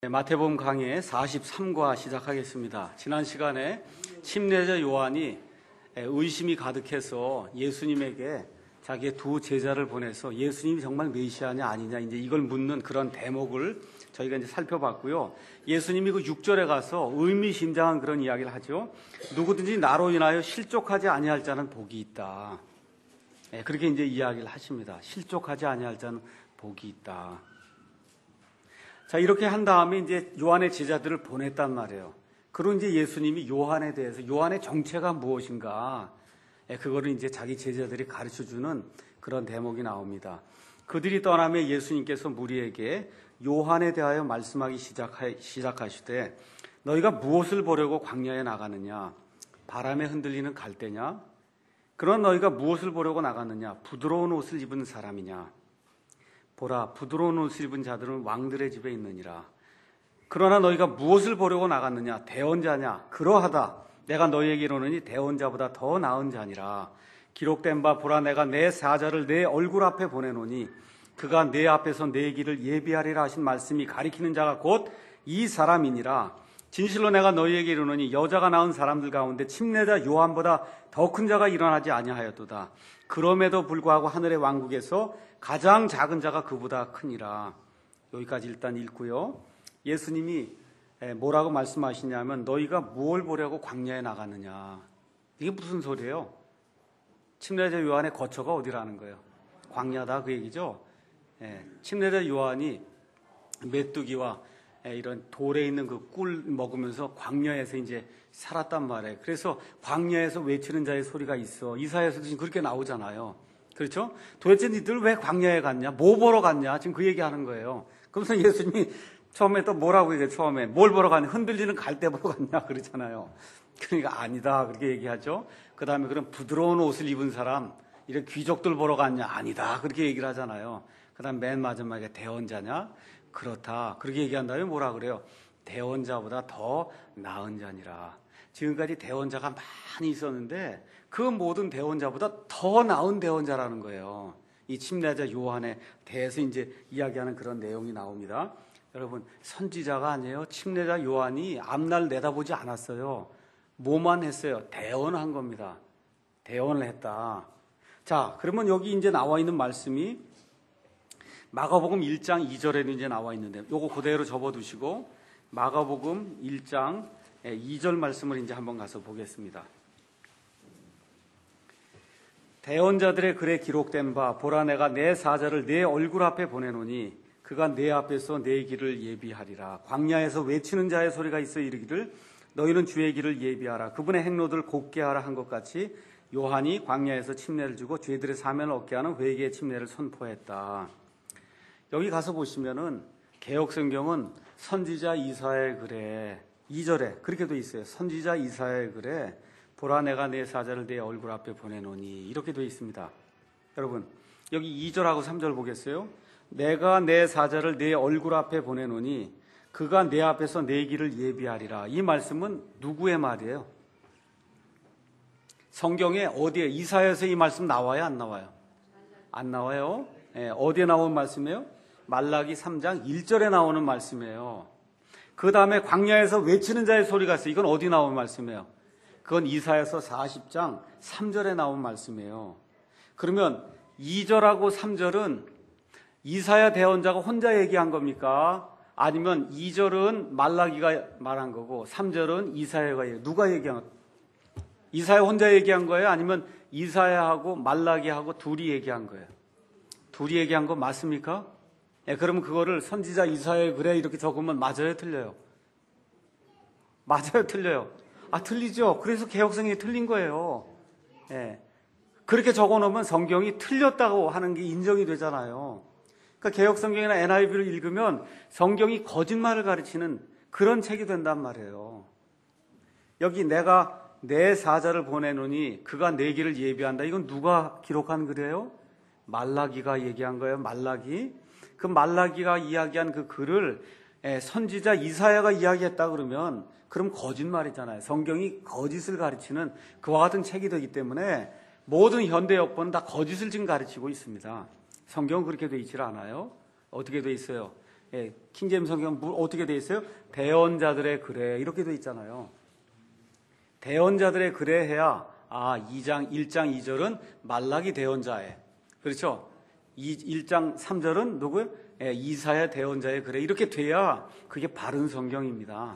마태복음 강의 43과 시작하겠습니다. 지난 시간에 침례자 요한이 의심이 가득해서 예수님에게 자기의 두 제자를 보내서 예수님이 정말 메시아냐 아니냐 이제 이걸 묻는 그런 대목을 저희가 이제 살펴봤고요. 예수님이 그 6절에 가서 의미심장한 그런 이야기를 하죠. 누구든지 나로 인하여 실족하지 아니할 자는 복이 있다. 그렇게 이제 이야기를 하십니다. 실족하지 아니할 자는 복이 있다. 자, 이렇게 한 다음에 이제 요한의 제자들을 보냈단 말이에요. 그리고 이제 예수님이 요한에 대해서 요한의 정체가 무엇인가, 그거를 이제 자기 제자들이 가르쳐 주는 그런 대목이 나옵니다. 그들이 떠나며 예수님께서 무리에게 요한에 대하여 말씀하기 시작하시되 너희가 무엇을 보려고 광야에 나가느냐? 바람에 흔들리는 갈대냐? 그런 너희가 무엇을 보려고 나갔느냐? 부드러운 옷을 입은 사람이냐? 보라, 부드러운 옷을 입은 자들은 왕들의 집에 있느니라. 그러나 너희가 무엇을 보려고 나갔느냐? 대언자냐? 그러하다. 내가 너희에게 이르노니 대언자보다 더 나은 자니라. 기록된 바 보라, 내가 내 사자를 내 얼굴 앞에 보내노니 그가 내 앞에서 내 길을 예비하리라 하신 말씀이 가리키는 자가 곧 이 사람이니라. 진실로 내가 너희에게 이르노니 여자가 낳은 사람들 가운데 침례자 요한보다 더 큰 자가 일어나지 아니하였도다. 그럼에도 불구하고 하늘의 왕국에서 가장 작은 자가 그보다 크니라. 여기까지 일단 읽고요. 예수님이 뭐라고 말씀하시냐면 너희가 무엇을 보려고 광야에 나갔느냐. 이게 무슨 소리예요? 침례자 요한의 거처가 어디라는 거예요? 광야다 그 얘기죠. 침례자 요한이 메뚜기와 이런 돌에 있는 그 꿀 먹으면서 광야에서 이제 살았단 말이에요. 그래서 광야에서 외치는 자의 소리가 있어. 이사야서도 지금 그렇게 나오잖아요. 그렇죠? 도대체 니들 왜 광야에 갔냐? 뭐 보러 갔냐? 지금 그 얘기하는 거예요. 그러면서 예수님이 처음에 또 뭐라고 얘기해요? 처음에 뭘 보러 갔냐? 흔들리는 갈대 보러 갔냐? 그러잖아요. 그러니까 아니다 그렇게 얘기하죠. 그 다음에 그럼 부드러운 옷을 입은 사람, 이런 귀족들 보러 갔냐? 아니다 그렇게 얘기를 하잖아요. 그 다음 맨 마지막에 대언자냐? 그렇다 그렇게 얘기한 다음에 뭐라 그래요? 대언자보다 더 나은 자니라. 지금까지 대언자가 많이 있었는데 그 모든 대언자보다 더 나은 대언자라는 거예요. 이 침례자 요한에 대해서 이제 이야기하는 그런 내용이 나옵니다. 여러분, 선지자가 아니에요. 침례자 요한이 앞날 내다보지 않았어요. 뭐만 했어요? 대언한 겁니다. 대언을 했다. 자, 그러면 여기 이제 나와 있는 말씀이 마가복음 1장 2절에는 이제 나와 있는데 요거 그대로 접어두시고 마가복음 1장 2절 말씀을 이제 한번 가서 보겠습니다. 대언자들의 글에 기록된 바 보라, 내가 내 사자를 내 얼굴 앞에 보내노니 그가 내 앞에서 내 길을 예비하리라. 광야에서 외치는 자의 소리가 있어 이르기를 너희는 주의 길을 예비하라. 그분의 행로를 곱게 하라 한 것 같이 요한이 광야에서 침례를 주고 죄들의 사면을 얻게 하는 회개의 침례를 선포했다. 여기 가서 보시면은 개역성경은 선지자 이사야의 글에 2절에 그렇게 돼 있어요. 선지자 이사야의 글에 보라, 내가 내 사자를 내 얼굴 앞에 보내노니 이렇게 돼 있습니다. 여러분, 여기 2절하고 3절 보겠어요? 내가 내 사자를 내 얼굴 앞에 보내노니 그가 내 앞에서 내 길을 예비하리라. 이 말씀은 누구의 말이에요? 성경에 어디에, 이사야에서 이 말씀 나와요? 안 나와요? 안 나와요? 어디에 나온 말씀이에요? 말라기 3장 1절에 나오는 말씀이에요. 그 다음에 광야에서 외치는 자의 소리가 있어요. 이건 어디 나온 말씀이에요? 그건 이사야서 40장 3절에 나온 말씀이에요. 그러면 2절하고 3절은 이사야 대언자가 혼자 얘기한 겁니까? 아니면 2절은 말라기가 말한 거고 3절은 이사야가 누가 얘기한 거예요? 이사야 혼자 얘기한 거예요? 아니면 이사야하고 말라기하고 둘이 얘기한 거예요? 둘이 얘기한 거 맞습니까? 그러면 그거를 선지자 이사야의 글에 이렇게 적으면 맞아요, 틀려요? 맞아요, 틀려요? 틀리죠. 그래서 개역성경이 틀린 거예요. 그렇게 적어놓으면 성경이 틀렸다고 하는 게 인정이 되잖아요. 그러니까 개역성경이나 NIV를 읽으면 성경이 거짓말을 가르치는 그런 책이 된단 말이에요. 여기 내가 내 사자를 보내노니 그가 내 길을 예비한다. 이건 누가 기록한 글이에요? 말라기가 얘기한 거예요. 말라기. 그 말라기가 이야기한 그 글을 선지자 이사야가 이야기했다 그러면 그럼 거짓말이잖아요. 성경이 거짓을 가르치는 그와 같은 책이 되기 때문에 모든 현대 역본은 다 거짓을 지금 가르치고 있습니다. 성경은 그렇게 되어 있질 않아요. 어떻게 되어 있어요? 킹제임스 성경은 어떻게 돼 있어요? 대언자들의 글에 이렇게 돼 있잖아요. 대언자들의 글에 해야 1장 2절은 말라기 대언자에, 그렇죠? 1장 3절은 누구요? 이사야 대언자의 글에 이렇게 돼야 그게 바른 성경입니다.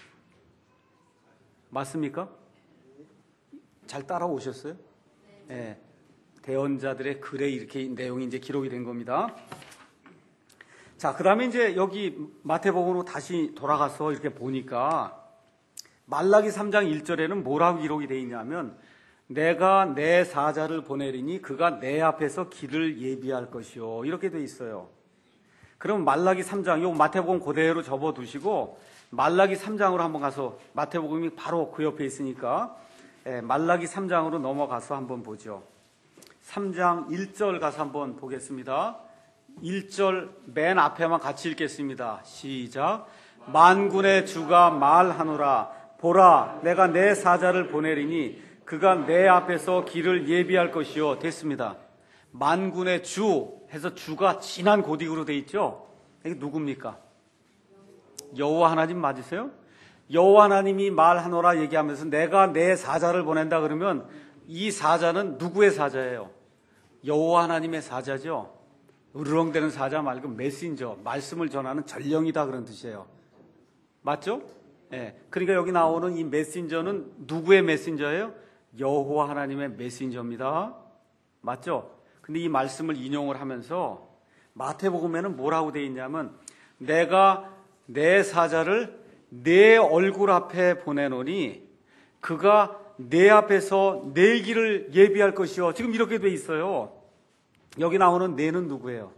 맞습니까? 잘 따라오셨어요? 네. 대언자들의 글에 이렇게 내용이 이제 기록이 된 겁니다. 자, 그 다음에 이제 여기 마태복음으로 다시 돌아가서 이렇게 보니까 말라기 3장 1절에는 뭐라고 기록이 되어 있냐면 내가 내 사자를 보내리니 그가 내 앞에서 길을 예비할 것이요. 이렇게 되어 있어요. 그럼 말라기 3장, 요 마태복음 그대로 접어두시고 말라기 3장으로 한번 가서 마태복음이 바로 그 옆에 있으니까 말라기 3장으로 넘어가서 한번 보죠. 3장 1절 가서 한번 보겠습니다. 1절 맨 앞에만 같이 읽겠습니다. 시작. 만군의 주가 말하노라. 보라, 내가 내 사자를 보내리니 그가 내 앞에서 길을 예비할 것이요. 됐습니다. 만군의 주 해서 주가 진한 고딕으로 돼 있죠. 이게 누굽니까? 여호와 하나님 맞으세요? 여호와 하나님이 말하노라 얘기하면서 내가 내 사자를 보낸다 그러면 이 사자는 누구의 사자예요? 여호와 하나님의 사자죠. 으르렁대는 사자 말고 메신저, 말씀을 전하는 전령이다 그런 뜻이에요. 맞죠? 예. 그러니까 여기 나오는 이 메신저는 누구의 메신저예요? 여호와 하나님의 메신저입니다. 맞죠? 근데 이 말씀을 인용을 하면서 마태복음에는 뭐라고 되어 있냐면 내가 내 사자를 내 얼굴 앞에 보내노니 그가 내 앞에서 내 길을 예비할 것이요. 지금 이렇게 돼 있어요. 여기 나오는 내는 누구예요?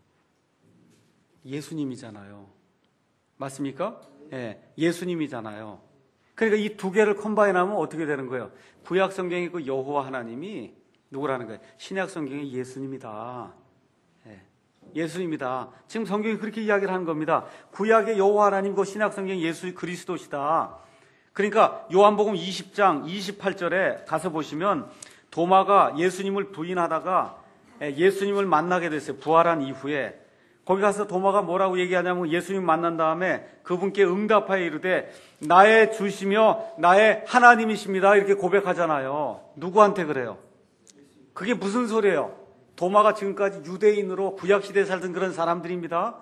예수님이잖아요. 맞습니까? 예, 예수님이잖아요. 그러니까 이 두 개를 컴바인하면 어떻게 되는 거예요? 구약 성경에 있고 여호와 하나님이 누구라는 거예요? 신약 성경에 예수님이다. 예, 예수님이다. 지금 성경이 그렇게 이야기를 하는 겁니다. 구약의 여호와 하나님과 신약 성경 예수 그리스도시다. 그러니까 요한복음 20장 28절에 가서 보시면 도마가 예수님을 부인하다가 예수님을 만나게 됐어요. 부활한 이후에. 거기 가서 도마가 뭐라고 얘기하냐면 예수님 만난 다음에 그분께 응답하여 이르되 나의 주시며 나의 하나님이십니다. 이렇게 고백하잖아요. 누구한테 그래요? 그게 무슨 소리예요? 도마가 지금까지 유대인으로 구약시대에 살던 그런 사람입니다.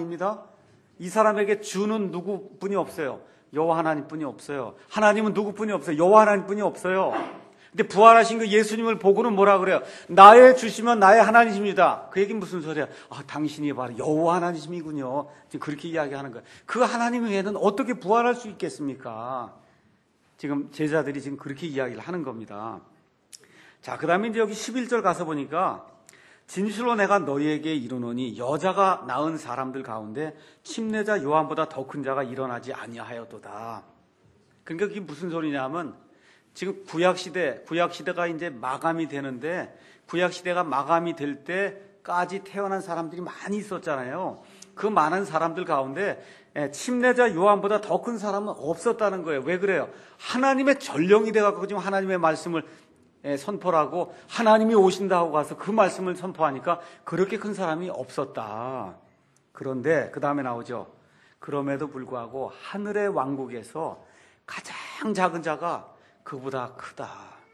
이 사람에게 주는 누구뿐이 없어요. 여호와 하나님뿐이 없어요. 하나님은 누구뿐이 없어요. 여호와 하나님뿐이 없어요. 근데 부활하신 그 예수님을 보고는 뭐라 그래요? 나의 주시면 나의 하나님이십니다. 그 얘기는 무슨 소리야? 당신이 바로 여호와 하나님이군요. 지금 그렇게 이야기하는 거예요. 그 하나님 외에는 어떻게 부활할 수 있겠습니까? 지금 제자들이 지금 그렇게 이야기를 하는 겁니다. 자, 그 다음에 이제 여기 11절 가서 보니까 진실로 내가 너희에게 이르노니 여자가 낳은 사람들 가운데 침례자 요한보다 더 큰 자가 일어나지 아니하였도다. 그러니까 그게 무슨 소리냐면 지금 구약시대가 이제 마감이 되는데 구약시대가 마감이 될 때까지 태어난 사람들이 많이 있었잖아요. 그 많은 사람들 가운데 침례자 요한보다 더 큰 사람은 없었다는 거예요. 왜 그래요? 하나님의 전령이 돼갖고 지금 하나님의 말씀을 선포하고 하나님이 오신다고 가서 그 말씀을 선포하니까 그렇게 큰 사람이 없었다. 그런데 그 다음에 나오죠. 그럼에도 불구하고 하늘의 왕국에서 가장 작은 자가 그보다 크다.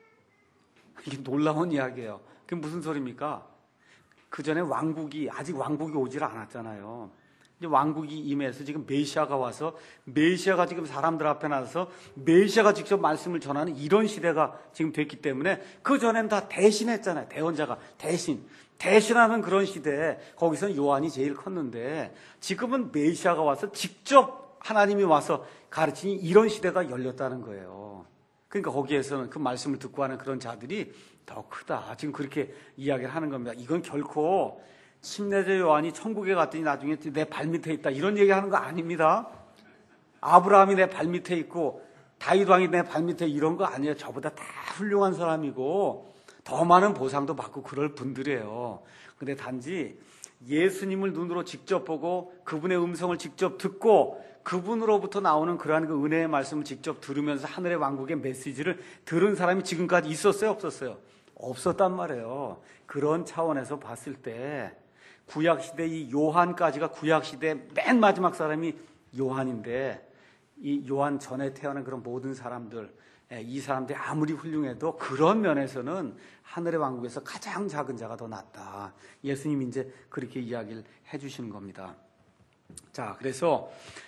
이게 놀라운 이야기예요. 그게 무슨 소리입니까? 그 전에 아직 왕국이 오질 않았잖아요. 이제 왕국이 임해서 지금 메시아가 와서 메시아가 지금 사람들 앞에 나서 메시아가 직접 말씀을 전하는 이런 시대가 지금 됐기 때문에 그 전에는 다 대신했잖아요. 대언자가 대신하는 그런 시대에 거기서는 요한이 제일 컸는데 지금은 메시아가 와서 직접 하나님이 와서 가르치니 이런 시대가 열렸다는 거예요. 그러니까 거기에서는 그 말씀을 듣고 하는 그런 자들이 더 크다. 지금 그렇게 이야기를 하는 겁니다. 이건 결코 침례자 요한이 천국에 갔더니 나중에 내 발밑에 있다 이런 얘기하는 거 아닙니다. 아브라함이 내 발밑에 있고 다윗 왕이 내 발밑에 이런 거 아니에요. 저보다 다 훌륭한 사람이고 더 많은 보상도 받고 그럴 분들이에요. 근데 단지 예수님을 눈으로 직접 보고 그분의 음성을 직접 듣고 그분으로부터 나오는 그러한 그 은혜의 말씀을 직접 들으면서 하늘의 왕국의 메시지를 들은 사람이 지금까지 있었어요? 없었어요? 없었단 말이에요. 그런 차원에서 봤을 때 구약시대 이 요한까지가 구약시대 맨 마지막 사람이 요한인데, 이 요한 전에 태어난 그런 모든 사람들, 이 사람들이 아무리 훌륭해도 그런 면에서는 하늘의 왕국에서 가장 작은 자가 더 낫다. 예수님이 이제 그렇게 이야기를 해주시는 겁니다. 자, 그래서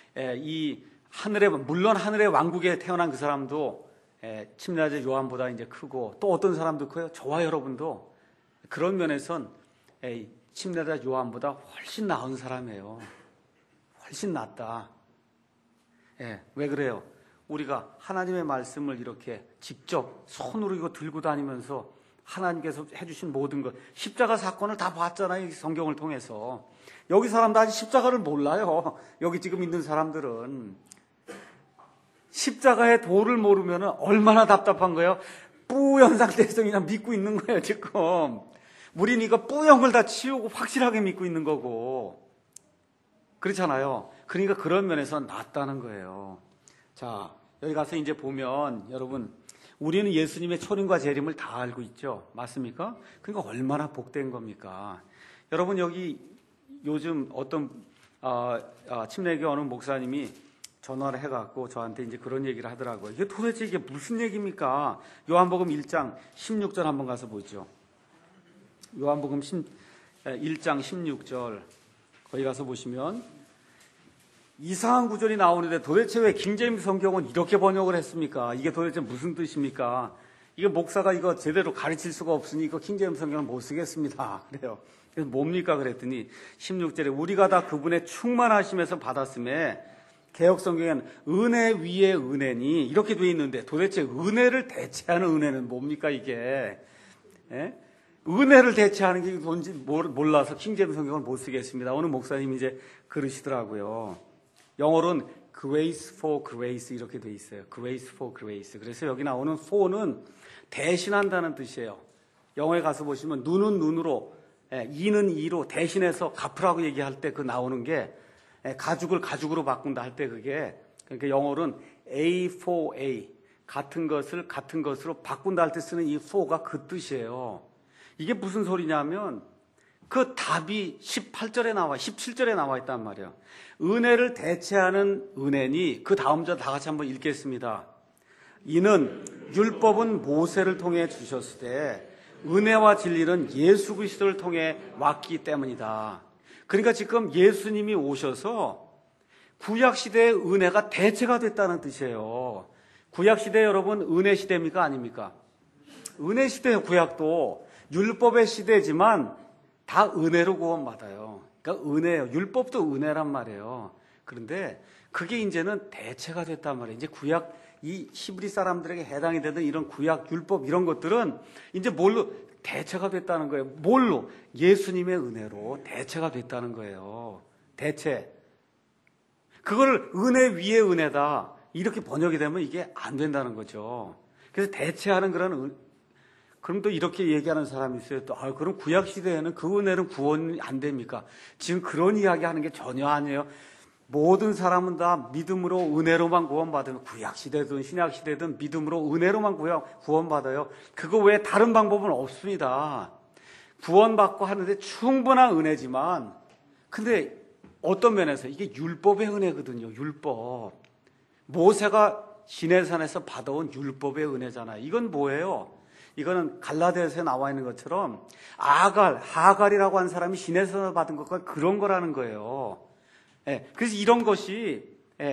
물론 하늘의 왕국에 태어난 그 사람도 침례자 요한보다 이제 크고, 또 어떤 사람도 커요. 저와 여러분도 그런 면에선 침례자 요한보다 훨씬 나은 사람이에요. 훨씬 낫다. 왜 그래요? 우리가 하나님의 말씀을 이렇게 직접 손으로 이거 들고 다니면서 하나님께서 해주신 모든 것, 십자가 사건을 다 봤잖아요. 성경을 통해서. 여기 사람도 아직 십자가를 몰라요. 여기 지금 있는 사람들은. 십자가의 도를 모르면 얼마나 답답한 거예요. 뿌연 상태에서 그냥 믿고 있는 거예요, 지금. 우리는 이거 뿌연을 다 치우고 확실하게 믿고 있는 거고. 그렇잖아요. 그러니까 그런 면에서 낫다는 거예요. 자, 여기 가서 이제 보면 여러분, 우리는 예수님의 초림과 재림을 다 알고 있죠. 맞습니까? 그러니까 얼마나 복된 겁니까? 여러분, 여기 요즘 어떤 침례교 어느 목사님이 전화를 해갖고 저한테 이제 그런 얘기를 하더라고요. 이게 도대체 이게 무슨 얘기입니까? 요한복음 1장 16절 한번 가서 보죠. 요한복음 1장 16절 거기 가서 보시면 이상한 구절이 나오는데 도대체 왜 킹제임스 성경은 이렇게 번역을 했습니까? 이게 도대체 무슨 뜻입니까? 이거 목사가 이거 제대로 가르칠 수가 없으니 이거 킹제임스 성경은 못 쓰겠습니다. 그래요. 그래서 뭡니까? 그랬더니 16절에 우리가 다 그분의 충만하심에서 받았음에 개역 성경에는 은혜 위에 은혜니 이렇게 돼 있는데 도대체 은혜를 대체하는 은혜는 뭡니까 이게? 은혜를 대체하는 게 뭔지 몰라서 킹제임스 성경을 못 쓰겠습니다. 오늘 목사님이 이제 그러시더라고요. 영어로는 grace for grace 이렇게 돼 있어요. grace for grace. 그래서 여기 나오는 for는 대신한다는 뜻이에요. 영어에 가서 보시면 눈은 눈으로, 이는 이로 대신해서 갚으라고 얘기할 때 그 나오는 게 가죽을 가죽으로 바꾼다 할 때 그게, 그러니까 영어로는 A for A, 같은 것을 같은 것으로 바꾼다 할 때 쓰는 이 for가 그 뜻이에요. 이게 무슨 소리냐면 그 답이 18절에 나와 17절에 나와 있단 말이에요. 은혜를 대체하는 은혜니, 그 다음 절 다 같이 한번 읽겠습니다. 이는 율법은 모세를 통해 주셨으되 은혜와 진리는 예수 그리스도를 통해 왔기 때문이다. 그러니까 지금 예수님이 오셔서 구약시대의 은혜가 대체가 됐다는 뜻이에요. 구약시대 여러분 은혜 시대입니까? 아닙니까? 은혜 시대의 구약도 율법의 시대지만 다 은혜로 구원받아요. 그러니까 은혜예요. 율법도 은혜란 말이에요. 그런데 그게 이제는 대체가 됐단 말이에요. 이제 구약, 이 히브리 사람들에게 해당이 되는 이런 구약, 율법 이런 것들은 이제 뭘로 대체가 됐다는 거예요. 뭘로? 예수님의 은혜로 대체가 됐다는 거예요. 대체. 그거를 은혜 위에 은혜다 이렇게 번역이 되면 이게 안 된다는 거죠. 그래서 대체하는 그럼 또 이렇게 얘기하는 사람이 있어요. 또, 그럼 구약시대에는 그 은혜는 구원이 안 됩니까? 지금 그런 이야기 하는 게 전혀 아니에요. 모든 사람은 다 믿음으로 은혜로만 구원받으면, 구약시대든 신약시대든 믿음으로 은혜로만 구원받아요. 그거 외에 다른 방법은 없습니다. 구원받고 하는데 충분한 은혜지만, 근데 어떤 면에서 이게 율법의 은혜거든요. 율법. 모세가 시내산에서 받아온 율법의 은혜잖아요. 이건 뭐예요? 이거는 갈라디아서에 나와 있는 것처럼 하갈이라고 하는 사람이 시내산에서 받은 것과 그런 거라는 거예요. 그래서 이런 것이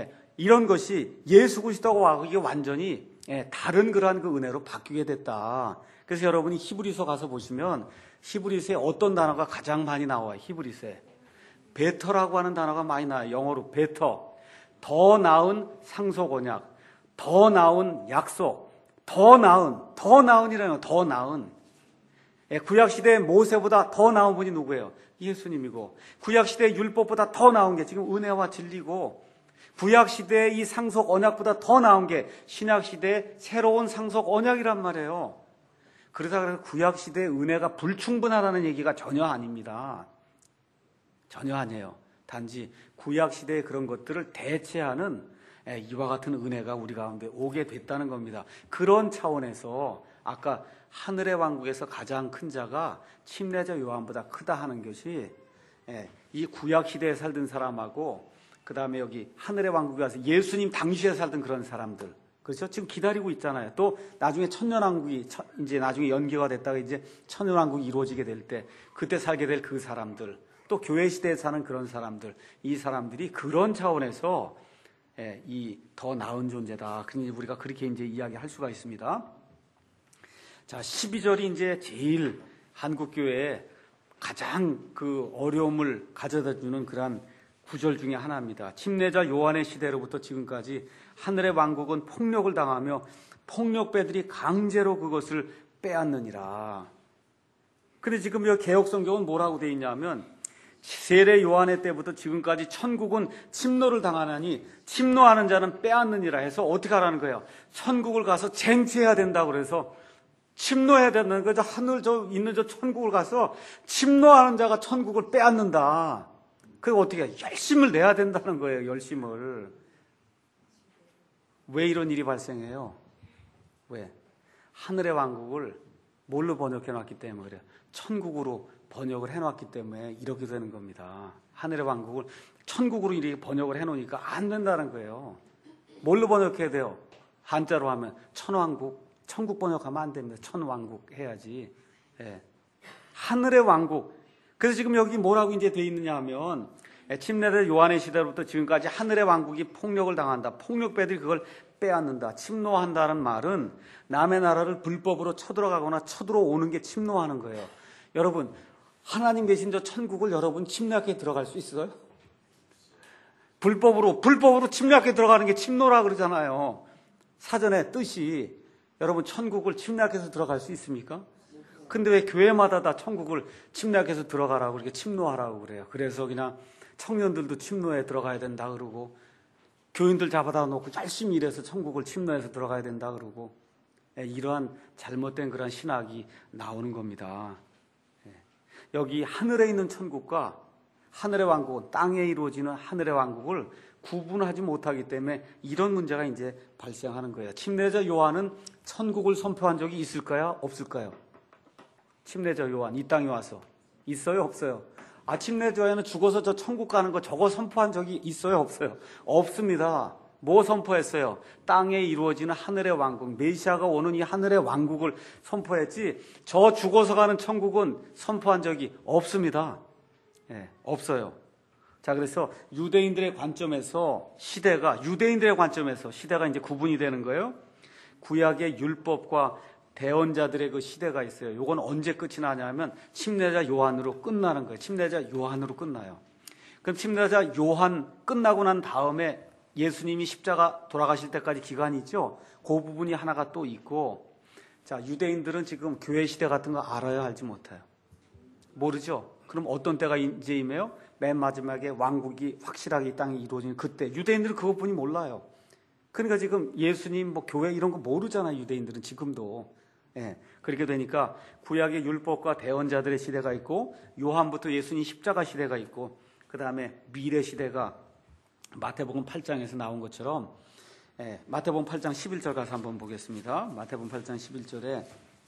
예수 그리스도가 와서 이게 완전히 다른 그러한 그 은혜로 바뀌게 됐다. 그래서 여러분이 히브리서 가서 보시면 히브리서에 어떤 단어가 가장 많이 나와요? 히브리서에 베터라고 하는 단어가 많이 나와요. 영어로 베터, 더 나은 상속 언약, 더 나은 약속, 더 나은이라는 거, 더 나은. 구약시대의 모세보다 더 나은 분이 누구예요? 예수님이고, 구약시대의 율법보다 더 나은 게 지금 은혜와 진리고, 구약시대의 이 상속 언약보다 더 나은 게 신약시대의 새로운 상속 언약이란 말이에요. 그래서 구약시대의 은혜가 불충분하다는 얘기가 전혀 아닙니다. 전혀 아니에요. 단지 구약시대의 그런 것들을 대체하는 이와 같은 은혜가 우리 가운데 오게 됐다는 겁니다. 그런 차원에서 아까 하늘의 왕국에서 가장 큰 자가 침례자 요한보다 크다 하는 것이 이 구약 시대에 살던 사람하고 그 다음에 여기 하늘의 왕국에 와서 예수님 당시에 살던 그런 사람들, 그렇죠? 지금 기다리고 있잖아요. 또 나중에 천년왕국이 이제 나중에 연기가 됐다가 이제 천년왕국이 이루어지게 될 때 그때 살게 될 그 사람들, 또 교회 시대에 사는 그런 사람들, 이 사람들이 그런 차원에서 이 더 나은 존재다. 그러니 우리가 그렇게 이제 이야기할 수가 있습니다. 자, 12절이 이제 제일 한국 교회에 가장 그 어려움을 가져다 주는 그러한 구절 중에 하나입니다. 침례자 요한의 시대로부터 지금까지 하늘의 왕국은 폭력을 당하며 폭력배들이 강제로 그것을 빼앗느니라. 근데 지금 이 개혁성경은 뭐라고 되어 있냐면 세례 요한의 때부터 지금까지 천국은 침노를 당하나니 침노하는 자는 빼앗느니라 해서 어떻게 하라는 거예요? 천국을 가서 쟁취해야 된다고 그래서 침노해야 된다는 거죠. 하늘 있는 저 천국을 가서 침노하는 자가 천국을 빼앗는다. 그리고 어떻게 해요? 열심을 내야 된다는 거예요. 열심을. 왜 이런 일이 발생해요? 왜? 하늘의 왕국을 뭘로 번역해 놨기 때문에 그래요. 천국으로 번역을 해놨기 때문에 이렇게 되는 겁니다. 하늘의 왕국을 천국으로 이렇게 번역을 해놓으니까 안 된다는 거예요. 뭘로 번역해야 돼요? 한자로 하면 천왕국, 천국 번역하면 안 됩니다. 천왕국 해야지. 하늘의 왕국. 그래서 지금 여기 뭐라고 이제 돼 있느냐 하면 침례자 요한의 시대로부터 지금까지 하늘의 왕국이 폭력을 당한다. 폭력배들이 그걸 빼앗는다. 침노한다는 말은 남의 나라를 불법으로 쳐들어가거나 쳐들어오는 게 침노하는 거예요. 여러분, 하나님 계신 저 천국을 여러분 침략해 들어갈 수 있어요? 불법으로 침략해 들어가는 게 침노라 그러잖아요. 사전에 뜻이 여러분 천국을 침략해서 들어갈 수 있습니까? 근데 왜 교회마다 다 천국을 침략해서 들어가라고 그렇게 침노하라고 그래요. 그래서 그냥 청년들도 침노에 들어가야 된다 그러고 교인들 잡아다 놓고 열심히 일해서 천국을 침노해서 들어가야 된다 그러고 이러한 잘못된 그런 신학이 나오는 겁니다. 여기 하늘에 있는 천국과 하늘의 왕국은 땅에 이루어지는 하늘의 왕국을 구분하지 못하기 때문에 이런 문제가 이제 발생하는 거예요. 침례자 요한은 천국을 선포한 적이 있을까요? 없을까요? 침례자 요한 이 땅에 와서 있어요? 없어요? 침례자 요한은 죽어서 저 천국 가는 거 저거 선포한 적이 있어요? 없어요? 없습니다. 뭐 선포했어요? 땅에 이루어지는 하늘의 왕국, 메시아가 오는 이 하늘의 왕국을 선포했지 저 죽어서 가는 천국은 선포한 적이 없습니다. 없어요. 자, 그래서 유대인들의 관점에서 시대가 이제 구분이 되는 거예요. 구약의 율법과 대언자들의 그 시대가 있어요. 이건 언제 끝이 나냐면 침례자 요한으로 끝나는 거예요. 침례자 요한으로 끝나요. 그럼 침례자 요한 끝나고 난 다음에 예수님이 십자가 돌아가실 때까지 기간이 있죠. 그 부분이 하나가 또 있고, 자, 유대인들은 지금 교회 시대 같은 거 알아요, 알지 못해요? 모르죠. 그럼 어떤 때가 이제 임해요? 맨 마지막에 왕국이 확실하게 이 땅에 이루어지는 그때. 유대인들은 그것뿐이 몰라요. 그러니까 지금 예수님 뭐 교회 이런 거 모르잖아요, 유대인들은 지금도. 그렇게 되니까 구약의 율법과 대언자들의 시대가 있고 요한부터 예수님 십자가 시대가 있고 그 다음에 미래 시대가 마태복음 8장에서 나온 것처럼 마태복음 8장 11절 가서 한번 보겠습니다. 마태복음 8장 11절에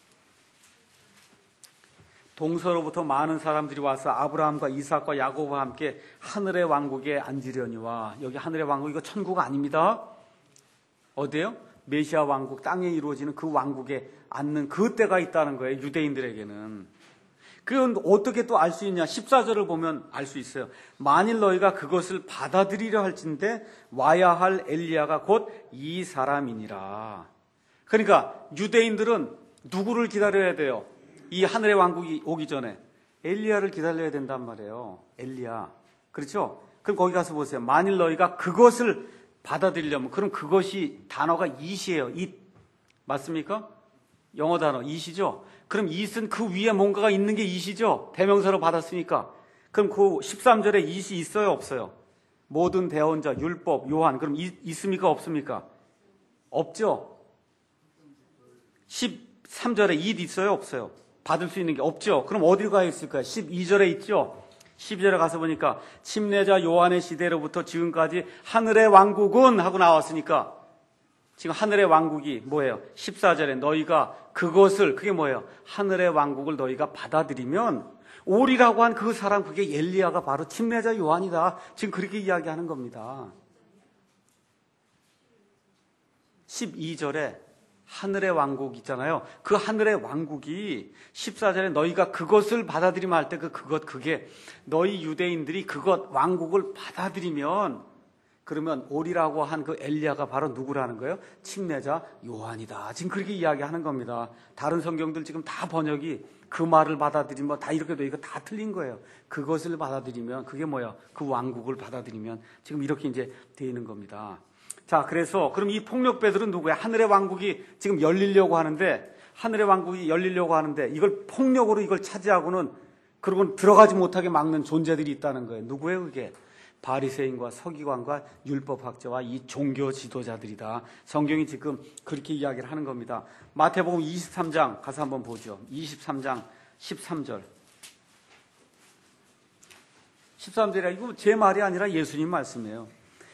동서로부터 많은 사람들이 와서 아브라함과 이삭과 야곱과 함께 하늘의 왕국에 앉으려니와. 여기 하늘의 왕국 이거 천국 아닙니다. 어디예요? 메시아 왕국, 땅에 이루어지는 그 왕국에 앉는 그 때가 있다는 거예요. 유대인들에게는. 그건 어떻게 또 알 수 있냐? 14절을 보면 알 수 있어요. 만일 너희가 그것을 받아들이려 할진대 와야 할 엘리야가 곧 이 사람이니라. 그러니까 유대인들은 누구를 기다려야 돼요? 이 하늘의 왕국이 오기 전에 엘리야를 기다려야 된단 말이에요. 엘리야. 그렇죠? 그럼 거기 가서 보세요. 만일 너희가 그것을 받아들이려면, 그럼 그것이 단어가 it이에요. it. 맞습니까? 영어 단어 it이죠? 그럼 it은 그 위에 뭔가가 있는 게 it이죠? 대명사로 받았으니까. 그럼 그 13절에 it이 있어요? 없어요? 모든 대언자, 율법, 요한. 그럼 있습니까? 없습니까? 없죠? 13절에 it 있어요? 없어요? 받을 수 있는 게 없죠? 그럼 어디로 가 있을까요? 12절에 있죠? 12절에 가서 보니까 침례자 요한의 시대로부터 지금까지 하늘의 왕국은 하고 나왔으니까 지금 하늘의 왕국이 뭐예요? 14절에 너희가 그것을, 그게 뭐예요? 하늘의 왕국을 너희가 받아들이면 오리라고 한 그 사람, 그게 엘리야가 바로 침례자 요한이다. 지금 그렇게 이야기하는 겁니다. 12절에 하늘의 왕국 있잖아요. 그 하늘의 왕국이 14절에 너희가 그것을 받아들이면 할 때 그게 너희 유대인들이 그것 왕국을 받아들이면 그러면 오리라고 한 그 엘리야가 바로 누구라는 거예요? 침례자 요한이다. 지금 그렇게 이야기하는 겁니다. 다른 성경들 지금 다 번역이 그 말을 받아들이면 다 이렇게 돼. 이거 다 틀린 거예요. 그것을 받아들이면 그게 뭐야? 그 왕국을 받아들이면 지금 이렇게 이제 돼 있는 겁니다. 자, 그래서 그럼 이 폭력배들은 누구야? 하늘의 왕국이 지금 열리려고 하는데 하늘의 왕국이 열리려고 하는데 이걸 폭력으로 이걸 차지하고는 그러고는 들어가지 못하게 막는 존재들이 있다는 거예요. 누구예요, 그게? 바리새인과 서기관과 율법학자와 이 종교 지도자들이다. 성경이 지금 그렇게 이야기를 하는 겁니다. 마태복음 23장 가서 한번 보죠. 23장 13절. 13절이라 이거 제 말이 아니라 예수님 말씀이에요.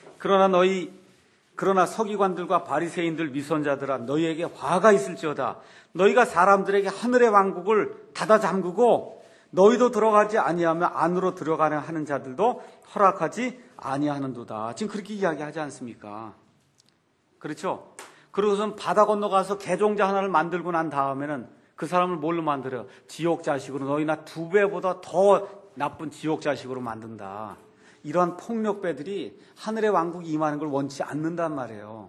그러나 서기관들과 바리새인들 위선자들아 너희에게 화가 있을지어다. 너희가 사람들에게 하늘의 왕국을 닫아 잠그고 너희도 들어가지 아니하며 안으로 들어가려 하는 자들도 허락하지 아니하는도다. 지금 그렇게 이야기하지 않습니까? 그렇죠? 그러고선 바다 건너가서 개종자 하나를 만들고 난 다음에는 그 사람을 뭘로 만들어요? 지옥 자식으로 너희나 2배보다 더 나쁜 지옥 자식으로 만든다. 이러한 폭력배들이 하늘의 왕국이 임하는 걸 원치 않는단 말이에요.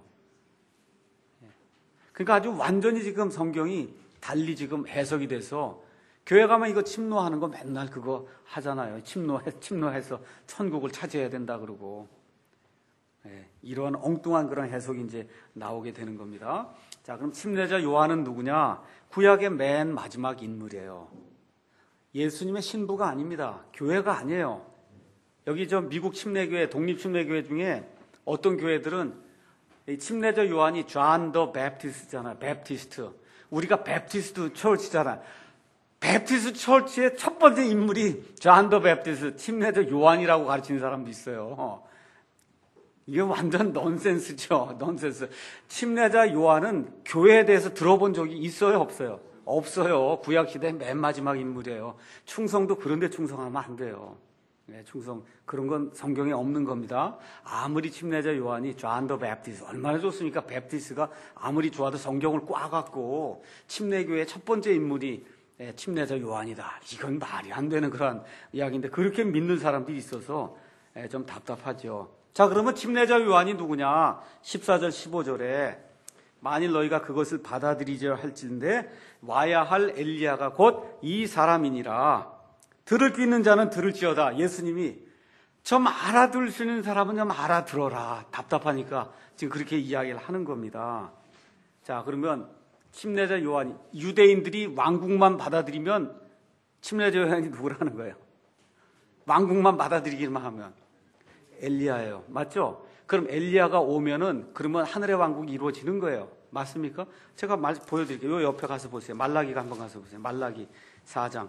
그러니까 아주 완전히 지금 성경이 달리 지금 해석이 돼서 교회 가면 이거 침노하는 거 맨날 그거 하잖아요. 침노해서 천국을 차지해야 된다 그러고. 이런 엉뚱한 그런 해석이 이제 나오게 되는 겁니다. 자, 그럼 침례자 요한은 누구냐? 구약의 맨 마지막 인물이에요. 예수님의 신부가 아닙니다. 교회가 아니에요. 여기 저 미국 침례교회, 독립침례교회 중에 어떤 교회들은 이 침례자 요한이 존 더 베프티스트잖아요. 베프티스트. 우리가 베프티스트 처치잖아요. 베프티스트 처치의 첫 번째 인물이 존 더 베프티스트, 침례자 요한이라고 가르치는 사람도 있어요. 이게 완전 넌센스죠. 넌센스. 침례자 요한은 교회에 대해서 들어본 적이 있어요? 없어요? 없어요. 구약시대 맨 마지막 인물이에요. 충성도 그런데 충성하면 안 돼요. 충성, 그런 건 성경에 없는 겁니다. 아무리 침례자 요한이 존 더 베프티스트, 얼마나 좋습니까? 베프티스트가 아무리 좋아도 성경을 꽈갖고 침례교회의 첫 번째 인물이 침례자 요한이다. 이건 말이 안 되는 그런 이야기인데 그렇게 믿는 사람들이 있어서 좀 답답하죠. 자, 그러면 침례자 요한이 누구냐? 14절 15절에 만일 너희가 그것을 받아들이려 할진대 와야 할 엘리야가 곧 이 사람이니라. 들을 귀 있는 자는 들을지어다. 예수님이 좀 알아들 수 있는 사람은 좀 알아들어라. 답답하니까 지금 그렇게 이야기를 하는 겁니다. 자, 그러면 침례자 요한이 유대인들이 왕국만 받아들이면 침례자 요한이 누구라는 거예요? 왕국만 받아들이기만 하면 엘리야예요. 맞죠? 그럼 엘리야가 오면은 그러면 하늘의 왕국이 이루어지는 거예요. 맞습니까? 제가 보여드릴게요. 요 옆에 가서 보세요. 말라기가 한번 가서 보세요. 말라기 4장.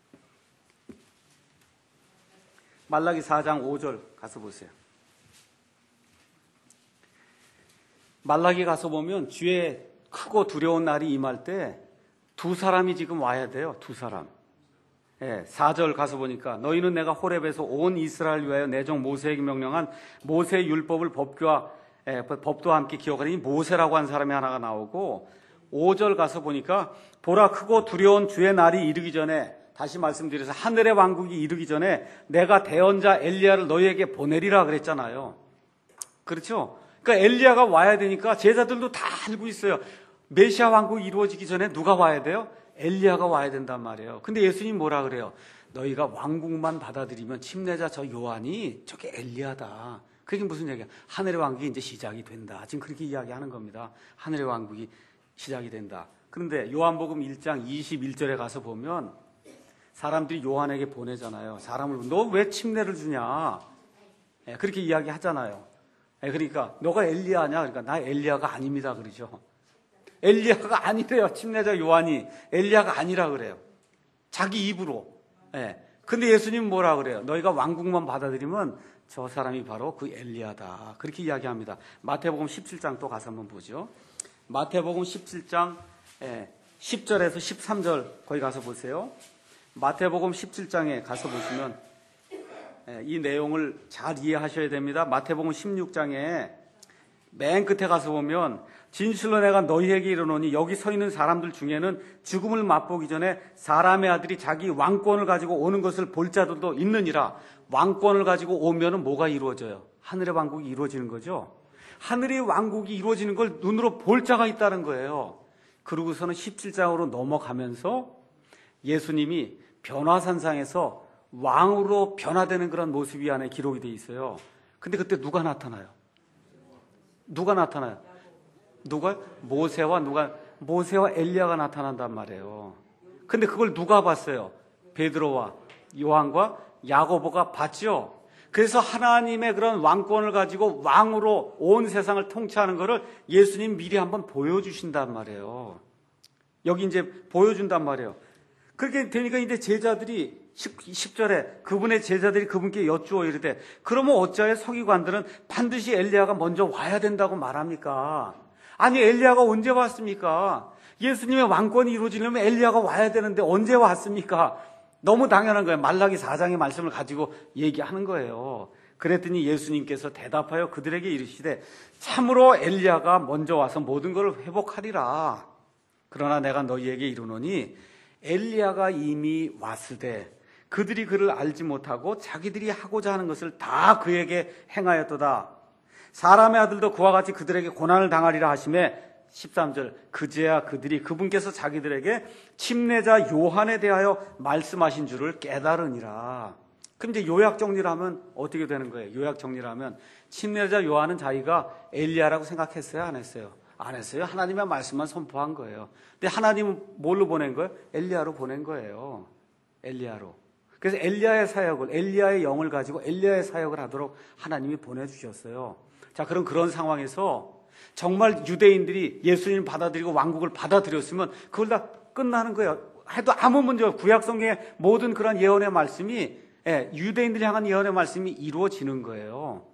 말라기 4장 5절 가서 보세요. 말라기 가서 보면 주의 크고 두려운 날이 임할 때 두 사람이 지금 와야 돼요. 두 사람. 4절 가서 보니까 너희는 내가 호렙에서 온 이스라엘 위하여 내 종 모세에게 명령한 모세의 율법을 법도와 함께 기억하니 모세라고 한 사람이 하나가 나오고 5절 가서 보니까 보라 크고 두려운 주의 날이 이르기 전에 다시 말씀드려서 하늘의 왕국이 이르기 전에 내가 대언자 엘리야를 너희에게 보내리라 그랬잖아요. 그렇죠? 그러니까 엘리야가 와야 되니까 제자들도 다 알고 있어요. 메시아 왕국이 이루어지기 전에 누가 와야 돼요? 엘리야가 와야 된단 말이에요. 근데 예수님 뭐라 그래요? 너희가 왕국만 받아들이면 침례자 저 요한이 저게 엘리야다. 그게 무슨 얘기야? 하늘의 왕국이 이제 시작이 된다. 지금 그렇게 이야기하는 겁니다. 하늘의 왕국이 시작이 된다. 그런데 요한복음 1장 21절에 가서 보면 사람들이 요한에게 보내잖아요. 사람을 너 왜 침례를 주냐? 그렇게 이야기하잖아요. 그러니까 너가 엘리야냐? 그러니까 나 엘리야가 아닙니다. 그러죠. 엘리야가 아니래요. 침례자 요한이 엘리야가 아니라 그래요. 자기 입으로. 근데 예수님 뭐라 그래요? 너희가 왕국만 받아들이면 저 사람이 바로 그 엘리야다. 그렇게 이야기합니다. 마태복음 17장 또 가서 한번 보죠. 마태복음 17장 10절에서 13절 거기 가서 보세요. 마태복음 17장에 가서 보시면 이 내용을 잘 이해하셔야 됩니다. 마태복음 16장에 맨 끝에 가서 보면 진실로 내가 너희에게 이르노니 여기 서 있는 사람들 중에는 죽음을 맛보기 전에 사람의 아들이 자기 왕권을 가지고 오는 것을 볼 자들도 있느니라. 왕권을 가지고 오면은 뭐가 이루어져요? 하늘의 왕국이 이루어지는 거죠. 하늘의 왕국이 이루어지는 걸 눈으로 볼 자가 있다는 거예요. 그러고서는 17장으로 넘어가면서 예수님이 변화산상에서 왕으로 변화되는 그런 모습이 안에 기록이 돼 있어요. 근데 그때 누가 나타나요? 누가 나타나요? 누가? 모세와 엘리야가 나타난단 말이에요. 근데 그걸 누가 봤어요? 베드로와 요한과 야고보가 봤죠. 그래서 하나님의 그런 왕권을 가지고 왕으로 온 세상을 통치하는 것을 예수님 미리 한번 보여주신단 말이에요. 여기 이제 보여준단 말이에요. 그렇게 되니까 이제 제자들이 10절에 그분의 제자들이 그분께 여쭈어 이르되 그러면 어찌하여 서기관들은 반드시 엘리야가 먼저 와야 된다고 말합니까? 아니 엘리야가 언제 왔습니까? 예수님의 왕권이 이루어지려면 엘리야가 와야 되는데 언제 왔습니까? 너무 당연한 거예요. 말라기 4장의 말씀을 가지고 얘기하는 거예요. 그랬더니 예수님께서 대답하여 그들에게 이르시되 참으로 엘리야가 먼저 와서 모든 것을 회복하리라. 그러나 내가 너희에게 이르노니 엘리야가 이미 왔으되 그들이 그를 알지 못하고 자기들이 하고자 하는 것을 다 그에게 행하였도다. 사람의 아들도 그와 같이 그들에게 고난을 당하리라 하시매 13절 그제야 그들이 그분께서 자기들에게 침례자 요한에 대하여 말씀하신 줄을 깨달으니라. 그럼 이제 요약 정리를 하면 어떻게 되는 거예요? 요약 정리를 하면 침례자 요한은 자기가 엘리야라고 생각했어요? 안 했어요? 안 했어요. 하나님의 말씀만 선포한 거예요. 근데 하나님은 뭘로 보낸 거예요? 엘리야로 보낸 거예요. 엘리야로. 그래서 엘리야의 사역을, 엘리야의 영을 가지고 엘리야의 사역을 하도록 하나님이 보내주셨어요. 자, 그런 상황에서 정말 유대인들이 예수님을 받아들이고 왕국을 받아들였으면 그걸 다 끝나는 거예요. 해도 아무 문제 없고 구약성경의 모든 그런 예언의 말씀이 유대인들이 향한 예언의 말씀이 이루어지는 거예요.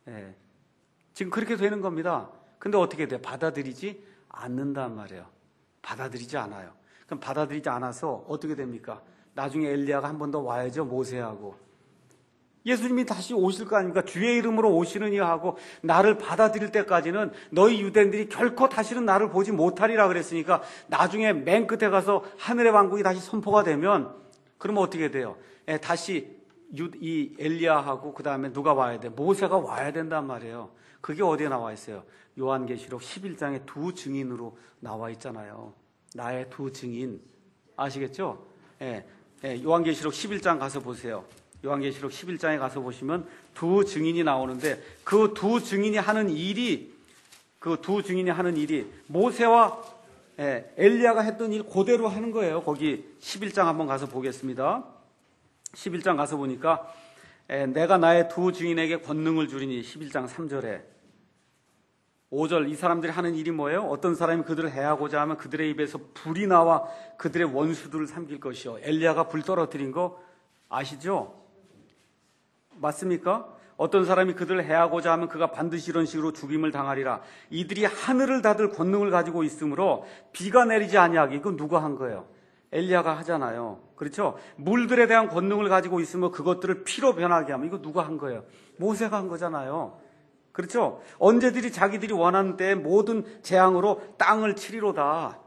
지금 그렇게 되는 겁니다. 근데 어떻게 돼요? 받아들이지 않는단 말이에요. 받아들이지 않아요. 그럼 받아들이지 않아서 어떻게 됩니까? 나중에 엘리야가 한 번 더 와야죠. 모세하고. 예수님이 다시 오실 거 아닙니까? 주의 이름으로 오시느니 하고 나를 받아들일 때까지는 너희 유대인들이 결코 다시는 나를 보지 못하리라 그랬으니까 나중에 맨 끝에 가서 하늘의 왕국이 다시 선포가 되면 그러면 어떻게 돼요? 다시 이 엘리야하고 그 다음에 누가 와야 돼? 모세가 와야 된단 말이에요. 그게 어디에 나와 있어요? 요한계시록 11장에 두 증인으로 나와 있잖아요. 나의 두 증인. 아시겠죠? 요한계시록 11장 가서 보세요. 요한계시록 11장에 가서 보시면 두 증인이 나오는데 그 두 증인이 하는 일이 모세와 엘리야가 했던 일 그대로 하는 거예요. 거기 11장 한번 가서 보겠습니다. 11장 가서 보니까 내가 나의 두 증인에게 권능을 주리니 11장 3절에 5절 이 사람들이 하는 일이 뭐예요? 어떤 사람이 그들을 해하고자 하면 그들의 입에서 불이 나와 그들의 원수들을 삼킬 것이요. 엘리야가 불 떨어뜨린 거 아시죠? 맞습니까? 어떤 사람이 그들을 해하고자 하면 그가 반드시 이런 식으로 죽임을 당하리라. 이들이 하늘을 닫을 권능을 가지고 있으므로 비가 내리지 아니하게. 이건 누가 한 거예요? 엘리야가 하잖아요. 그렇죠? 물들에 대한 권능을 가지고 있으면 그것들을 피로 변하게 하면 이거 누가 한 거예요? 모세가 한 거잖아요. 그렇죠? 언제들이 자기들이 원하는 때에 모든 재앙으로 땅을 치리로다.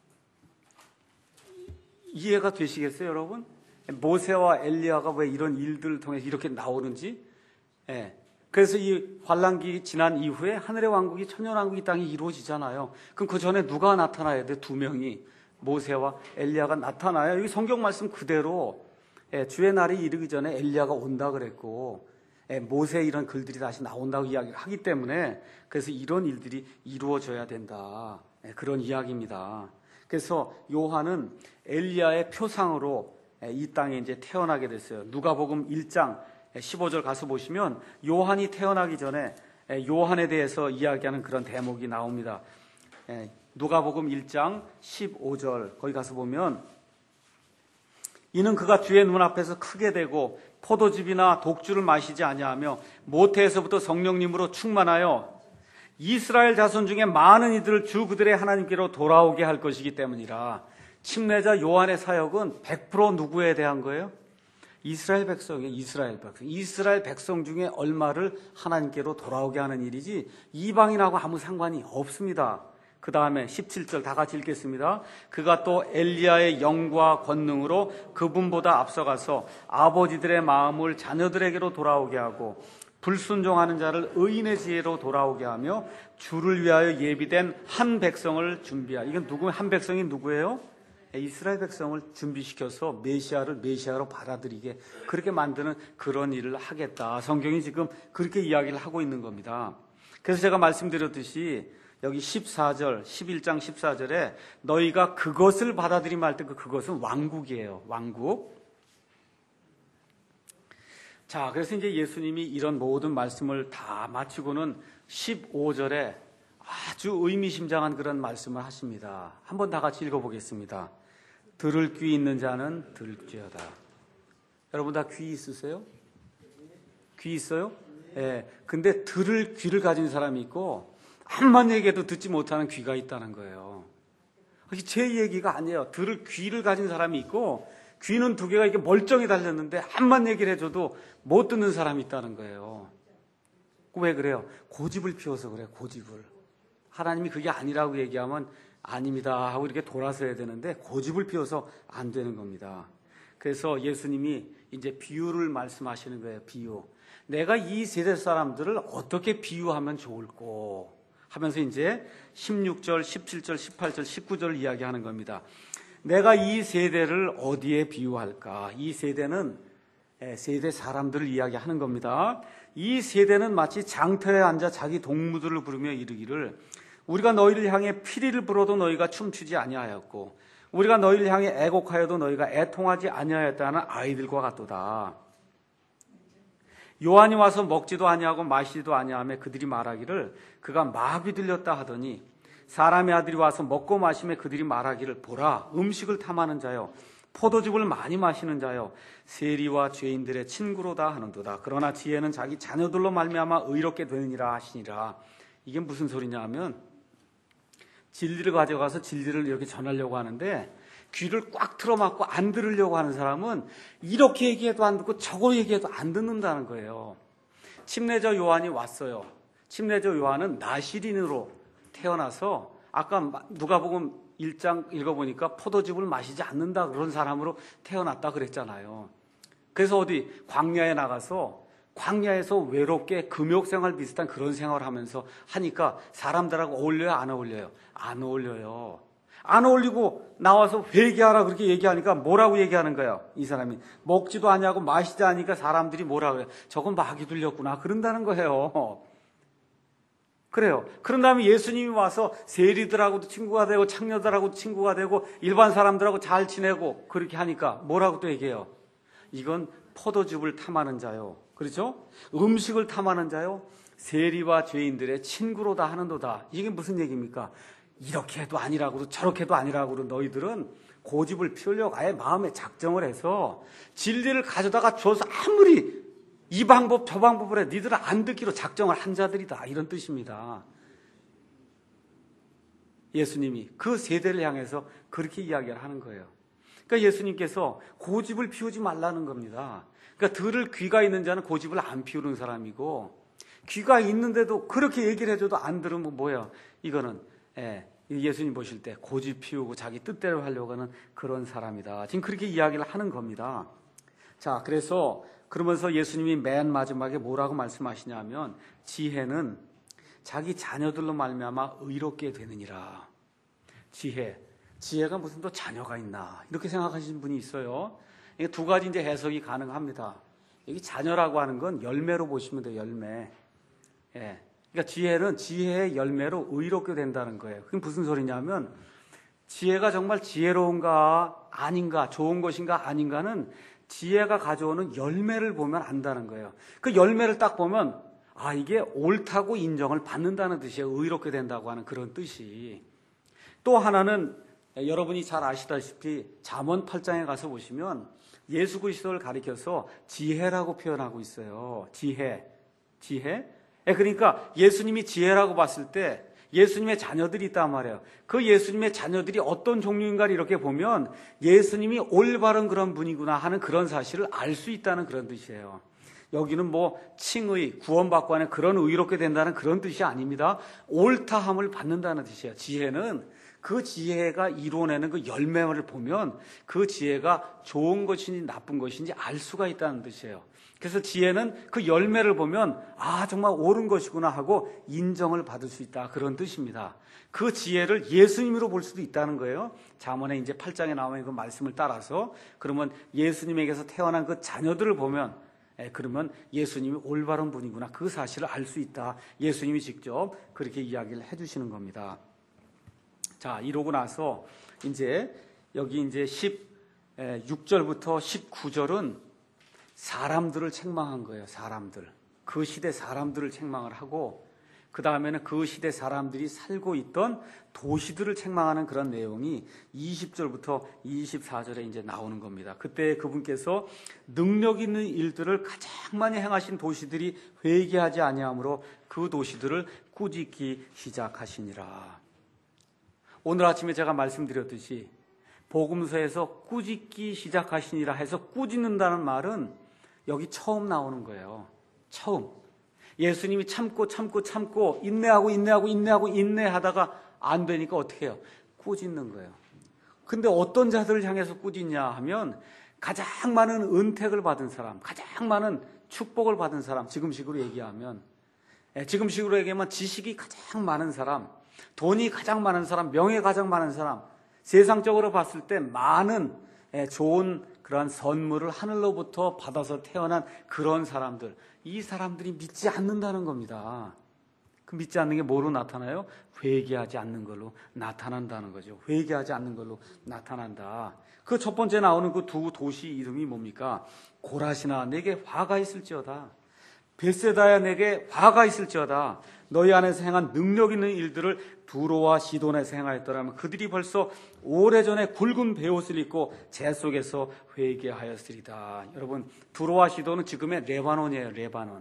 이해가 되시겠어요, 여러분? 모세와 엘리야가 왜 이런 일들을 통해서 이렇게 나오는지. 그래서 이 환란기 지난 이후에 하늘의 왕국이 천년왕국이 땅에 이루어지잖아요. 그럼 그 전에 누가 나타나야 돼? 두 명이 모세와 엘리야가 나타나요. 여기 성경 말씀 그대로 주의 날이 이르기 전에 엘리야가 온다 그랬고 모세 이런 글들이 다시 나온다고 이야기를 하기 때문에 그래서 이런 일들이 이루어져야 된다. 그런 이야기입니다. 그래서 요한은 엘리야의 표상으로 이 땅에 이제 태어나게 됐어요. 누가복음 1장 15절 가서 보시면 요한이 태어나기 전에 요한에 대해서 이야기하는 그런 대목이 나옵니다. 누가복음 1장 15절 거기 가서 보면 이는 그가 주의 눈앞에서 크게 되고 포도즙이나 독주를 마시지 아니하며 모태에서부터 성령님으로 충만하여 이스라엘 자손 중에 많은 이들을 주 그들의 하나님께로 돌아오게 할 것이기 때문이라. 침례자 요한의 사역은 100% 누구에 대한 거예요? 이스라엘 백성이에요. 이스라엘 백성. 이스라엘 백성 중에 얼마를 하나님께로 돌아오게 하는 일이지 이방인하고 아무 상관이 없습니다. 그 다음에 17절 다 같이 읽겠습니다. 그가 또 엘리야의 영과 권능으로 그분보다 앞서가서 아버지들의 마음을 자녀들에게로 돌아오게 하고 불순종하는 자를 의인의 지혜로 돌아오게 하며 주를 위하여 예비된 한 백성을 준비하라. 이건 누구, 한 백성이 누구예요? 이스라엘 백성을 준비시켜서 메시아로 받아들이게 그렇게 만드는 그런 일을 하겠다. 성경이 지금 그렇게 이야기를 하고 있는 겁니다. 그래서 제가 말씀드렸듯이 여기 14절, 11장 14절에 너희가 그것을 받아들이면 할 때 그것은 왕국이에요. 왕국. 자, 그래서 이제 예수님이 이런 모든 말씀을 다 마치고는 15절에 아주 의미심장한 그런 말씀을 하십니다. 한번 다 같이 읽어보겠습니다. 들을 귀 있는 자는 들을지어다. 여러분 다 귀 있으세요? 귀 있어요? 예. 근데 들을 귀를 가진 사람이 있고 암만 얘기해도 듣지 못하는 귀가 있다는 거예요. 제 얘기가 아니에요. 들을 귀를 가진 사람이 있고 귀는 두 개가 이렇게 멀쩡히 달렸는데 암만 얘기를 해줘도 못 듣는 사람이 있다는 거예요. 왜 그래요? 고집을 피워서 그래요. 고집을. 하나님이 그게 아니라고 얘기하면 아닙니다 하고 이렇게 돌아서야 되는데 고집을 피워서 안 되는 겁니다. 그래서 예수님이 이제 비유를 말씀하시는 거예요. 비유. 내가 이 세대 사람들을 어떻게 비유하면 좋을꼬 하면서 이제 16절, 17절, 18절, 19절 이야기하는 겁니다. 내가 이 세대를 어디에 비유할까? 이 세대는 세대 사람들을 이야기하는 겁니다. 이 세대는 마치 장터에 앉아 자기 동무들을 부르며 이르기를 우리가 너희를 향해 피리를 불어도 너희가 춤추지 아니하였고 우리가 너희를 향해 애곡하여도 너희가 애통하지 아니하였다는 아이들과 같도다. 요한이 와서 먹지도 아니하고 마시지도 아니하며 그들이 말하기를 그가 마귀 들렸다 하더니 사람의 아들이 와서 먹고 마시며 그들이 말하기를 보라 음식을 탐하는 자요 포도즙을 많이 마시는 자요 세리와 죄인들의 친구로다 하는도다. 그러나 지혜는 자기 자녀들로 말미암아 의롭게 되느니라 하시니라. 이게 무슨 소리냐 하면 진리를 가져가서 진리를 이렇게 전하려고 하는데 귀를 꽉 틀어막고 안 들으려고 하는 사람은 이렇게 얘기해도 안 듣고 저거 얘기해도 안 듣는다는 거예요. 침례자 요한이 왔어요. 침례자 요한은 나시린으로 태어나서 아까 누가복음 1장 읽어보니까 포도즙을 마시지 않는다 그런 사람으로 태어났다 그랬잖아요. 그래서 어디 광야에 나가서 광야에서 외롭게 금욕생활 비슷한 그런 생활을 하면서 하니까 사람들하고 어울려요? 안 어울려요? 안 어울려요. 안 어울리고 나와서 회개하라 그렇게 얘기하니까 뭐라고 얘기하는 거예요? 이 사람이 먹지도 않냐고 마시지 않으니까 사람들이 뭐라 그래요? 저건 마귀 들렸구나 그런다는 거예요. 그래요. 그런 다음에 예수님이 와서 세리들하고도 친구가 되고 창녀들하고도 친구가 되고 일반 사람들하고 잘 지내고 그렇게 하니까 뭐라고 또 얘기해요? 이건 포도즙을 탐하는 자요. 그렇죠? 음식을 탐하는 자요. 세리와 죄인들의 친구로다 하는도다. 이게 무슨 얘기입니까? 이렇게 해도 아니라고 저렇게 해도 아니라고 너희들은 고집을 피우려고 아예 마음에 작정을 해서 진리를 가져다가 줘서 아무리 이 방법 저 방법을 해 니들은 안 듣기로 작정을 한 자들이다 이런 뜻입니다. 예수님이 그 세대를 향해서 그렇게 이야기를 하는 거예요. 그러니까 예수님께서 고집을 피우지 말라는 겁니다. 그러니까 들을 귀가 있는 자는 고집을 안 피우는 사람이고 귀가 있는데도 그렇게 얘기를 해줘도 안 들으면 뭐예요? 이거는 예수님 보실 때 고집 피우고 자기 뜻대로 하려고 하는 그런 사람이다. 지금 그렇게 이야기를 하는 겁니다. 자, 그러면서 예수님이 맨 마지막에 뭐라고 말씀하시냐면 지혜는 자기 자녀들로 말미암아 의롭게 되느니라. 지혜가 무슨 또 자녀가 있나 이렇게 생각하시는 분이 있어요. 이게 두 가지 이제 해석이 가능합니다. 여기 자녀라고 하는 건 열매로 보시면 돼요. 열매. 그러니까 지혜는 지혜의 열매로 의롭게 된다는 거예요. 그게 무슨 소리냐면 지혜가 정말 지혜로운가 아닌가 좋은 것인가 아닌가는 지혜가 가져오는 열매를 보면 안다는 거예요. 그 열매를 딱 보면 이게 옳다고 인정을 받는다는 뜻이에요. 의롭게 된다고 하는 그런 뜻이. 또 하나는 여러분이 잘 아시다시피 잠언 8장에 가서 보시면 예수 그리스도를 가리켜서 지혜라고 표현하고 있어요. 지혜. 그러니까 예수님이 지혜라고 봤을 때 예수님의 자녀들이 있단 말이에요. 그 예수님의 자녀들이 어떤 종류인가를 이렇게 보면 예수님이 올바른 그런 분이구나 하는 그런 사실을 알 수 있다는 그런 뜻이에요. 여기는 뭐 칭의, 구원받고 하는 그런 의롭게 된다는 그런 뜻이 아닙니다. 옳다함을 받는다는 뜻이에요. 지혜는 그 지혜가 이루어내는 그 열매를 보면 그 지혜가 좋은 것인지 나쁜 것인지 알 수가 있다는 뜻이에요. 그래서 지혜는 그 열매를 보면 정말 옳은 것이구나 하고 인정을 받을 수 있다, 그런 뜻입니다. 그 지혜를 예수님으로 볼 수도 있다는 거예요. 잠언에 이제 8장에 나오는 그 말씀을 따라서 그러면 예수님에게서 태어난 그 자녀들을 보면 그러면 예수님이 올바른 분이구나, 그 사실을 알 수 있다. 예수님이 직접 그렇게 이야기를 해주시는 겁니다. 자, 이러고 나서 이제 여기 이제 16절부터 19절은 사람들을 책망한 거예요. 사람들. 그 시대 사람들을 책망을 하고 그 다음에는 그 시대 사람들이 살고 있던 도시들을 책망하는 그런 내용이 20절부터 24절에 이제 나오는 겁니다. 그때 그분께서 능력 있는 일들을 가장 많이 행하신 도시들이 회개하지 아니하므로 그 도시들을 꾸짖기 시작하시니라. 오늘 아침에 제가 말씀드렸듯이 복음서에서 꾸짖기 시작하시니라 해서 꾸짖는다는 말은 여기 처음 나오는 거예요. 처음. 예수님이 참고 인내하다가 안 되니까 어떻게 해요? 꾸짖는 거예요. 근데 어떤 자들을 향해서 꾸짖냐 하면 가장 많은 은택을 받은 사람, 가장 많은 축복을 받은 사람, 지금식으로 얘기하면 지식이 가장 많은 사람, 돈이 가장 많은 사람, 명예 가장 많은 사람, 세상적으로 봤을 때 많은 좋은 그러한 선물을 하늘로부터 받아서 태어난 그런 사람들, 이 사람들이 믿지 않는다는 겁니다. 그 믿지 않는 게 뭐로 나타나요? 회개하지 않는 걸로 나타난다는 거죠. 회개하지 않는 걸로 나타난다. 그 첫 번째 나오는 그 두 도시 이름이 뭡니까? 고라시나 내게 화가 있을지어다. 벳세다야 내게 화가 있을지어다. 너희 안에서 행한 능력 있는 일들을 두로와 시돈에서 행하였더라면 그들이 벌써 오래전에 굵은 베옷을 입고 재 속에서 회개하였으리다. 여러분, 두로와 시돈은 지금의 레바논이에요. 레바논.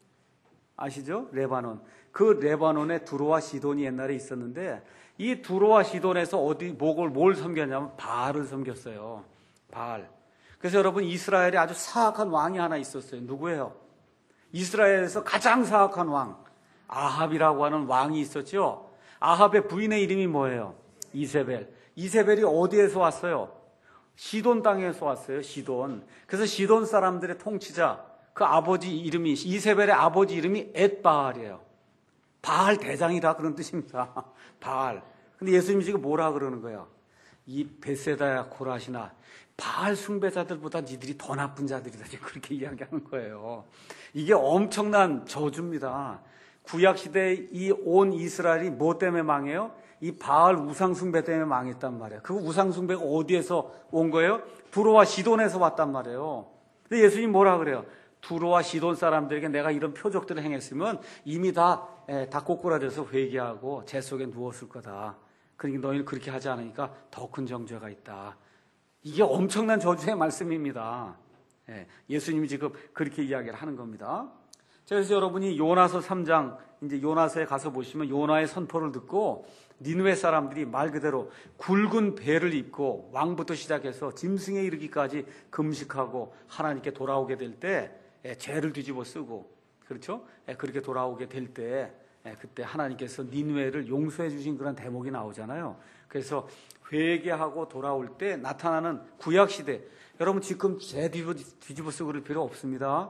아시죠? 레바논. 그 레바논에 두로와 시돈이 옛날에 있었는데 이 두로와 시돈에서 뭘 섬겼냐면 바알을 섬겼어요. 바알. 그래서 여러분, 이스라엘에 아주 사악한 왕이 하나 있었어요. 누구예요? 이스라엘에서 가장 사악한 왕, 아합이라고 하는 왕이 있었죠. 아합의 부인의 이름이 뭐예요? 이세벨. 이세벨이 어디에서 왔어요? 시돈 땅에서 왔어요. 시돈. 그래서 시돈 사람들의 통치자, 그 아버지 이름이, 이세벨의 아버지 이름이 엣바알이에요. 바알 대장이다, 그런 뜻입니다. 바알. 근데 예수님이 지금 뭐라 그러는 거예요? 이 벳세다야 고라시나 바알 숭배자들보다 니들이 더 나쁜 자들이다, 지금 그렇게 이야기하는 거예요. 이게 엄청난 저주입니다. 구약시대에 이 온 이스라엘이 뭐 때문에 망해요? 이 바알 우상숭배 때문에 망했단 말이에요. 그 우상숭배가 어디에서 온 거예요? 두로와 시돈에서 왔단 말이에요. 근데 예수님 뭐라 그래요? 두로와 시돈 사람들에게 내가 이런 표적들을 행했으면 이미 다 꼬꾸라져서 회개하고 재 속에 누웠을 거다. 그러니까 너희는 그렇게 하지 않으니까 더 큰 정죄가 있다. 이게 엄청난 저주의 말씀입니다. 예수님이 지금 그렇게 이야기를 하는 겁니다. 그래서 여러분이 요나서 3장, 이제 요나서에 가서 보시면 요나의 선포를 듣고 니느웨 사람들이 말 그대로 굵은 배를 입고 왕부터 시작해서 짐승에 이르기까지 금식하고 하나님께 돌아오게 될 때 죄를 뒤집어 쓰고, 그렇죠? 그렇게 돌아오게 될 때 그때 하나님께서 니느웨를 용서해 주신 그런 대목이 나오잖아요. 그래서 회개하고 돌아올 때 나타나는 구약시대, 여러분 지금 죄 뒤집어 쓰고 그럴 필요 없습니다.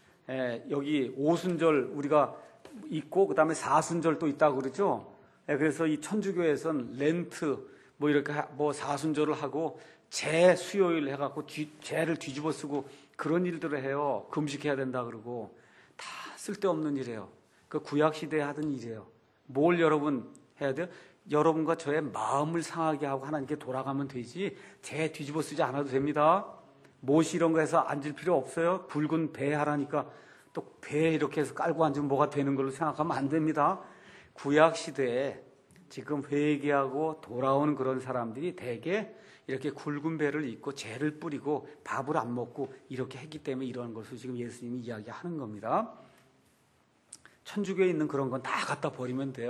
여기 오순절 우리가 있고 그 다음에 사순절 또 있다고 그러죠. 그래서 이 천주교에서는 렌트 이렇게 사순절을 하고 재 수요일 해갖고 죄를 뒤집어 쓰고 그런 일들을 해요. 금식해야 된다 그러고 다 쓸데없는 일이에요. 그 구약시대에 하던 일이에요. 뭘 여러분 해야 돼요? 여러분과 저의 마음을 상하게 하고 하나님께 돌아가면 되지 죄 뒤집어 쓰지 않아도 됩니다. 못이 이런 거 해서 앉을 필요 없어요. 굵은 배 하라니까 또 배 이렇게 해서 깔고 앉으면 뭐가 되는 걸로 생각하면 안 됩니다. 구약시대에 지금 회개하고 돌아오는 그런 사람들이 대개 이렇게 굵은 배를 입고 죄를 뿌리고 밥을 안 먹고 이렇게 했기 때문에 이런 것을 지금 예수님이 이야기하는 겁니다. 천주교에 있는 그런 건 다 갖다 버리면 돼요.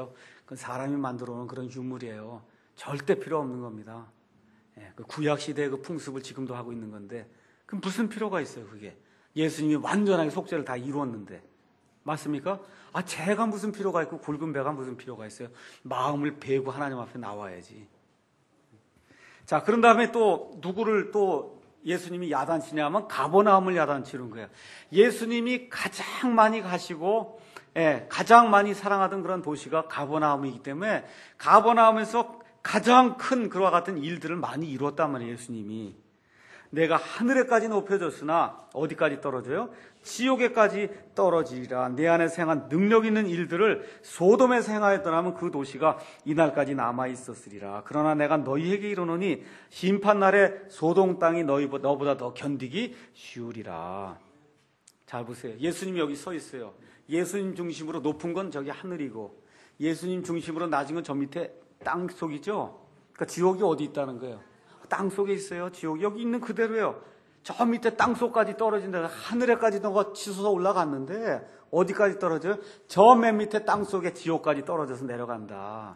그 사람이 만들어 놓은 그런 유물이에요. 절대 필요 없는 겁니다. 그 구약 시대의 그 풍습을 지금도 하고 있는 건데, 그럼 무슨 필요가 있어요, 그게? 예수님이 완전하게 속죄를 다 이루었는데. 맞습니까? 죄가 무슨 필요가 있고 굵은 배가 무슨 필요가 있어요? 마음을 베고 하나님 앞에 나와야지. 자, 그런 다음에 또 누구를 또 예수님이 야단치냐면 가버나움을 야단치는 거예요. 예수님이 가장 많이 가시고 가장 많이 사랑하던 그런 도시가 가버나움이기 때문에 가버나움에서 가장 큰 그와 같은 일들을 많이 이루었단 말이에요, 예수님이. 내가 하늘에까지 높여졌으나 어디까지 떨어져요? 지옥에까지 떨어지리라. 내 안에서 행한 능력 있는 일들을 소돔에서 행하였더라면 그 도시가 이날까지 남아있었으리라. 그러나 내가 너희에게 이르노니 심판날에 소돔 땅이 너보다 더 견디기 쉬우리라. 잘 보세요. 예수님이 여기 서 있어요. 예수님 중심으로 높은 건 저기 하늘이고 예수님 중심으로 낮은 건 저 밑에 땅 속이죠. 그러니까 지옥이 어디 있다는 거예요? 땅 속에 있어요. 지옥 여기 있는 그대로예요. 저 밑에 땅 속까지 떨어진다. 하늘에까지 너가 치솟아 올라갔는데 어디까지 떨어져요? 저 맨 밑에 땅 속에 지옥까지 떨어져서 내려간다.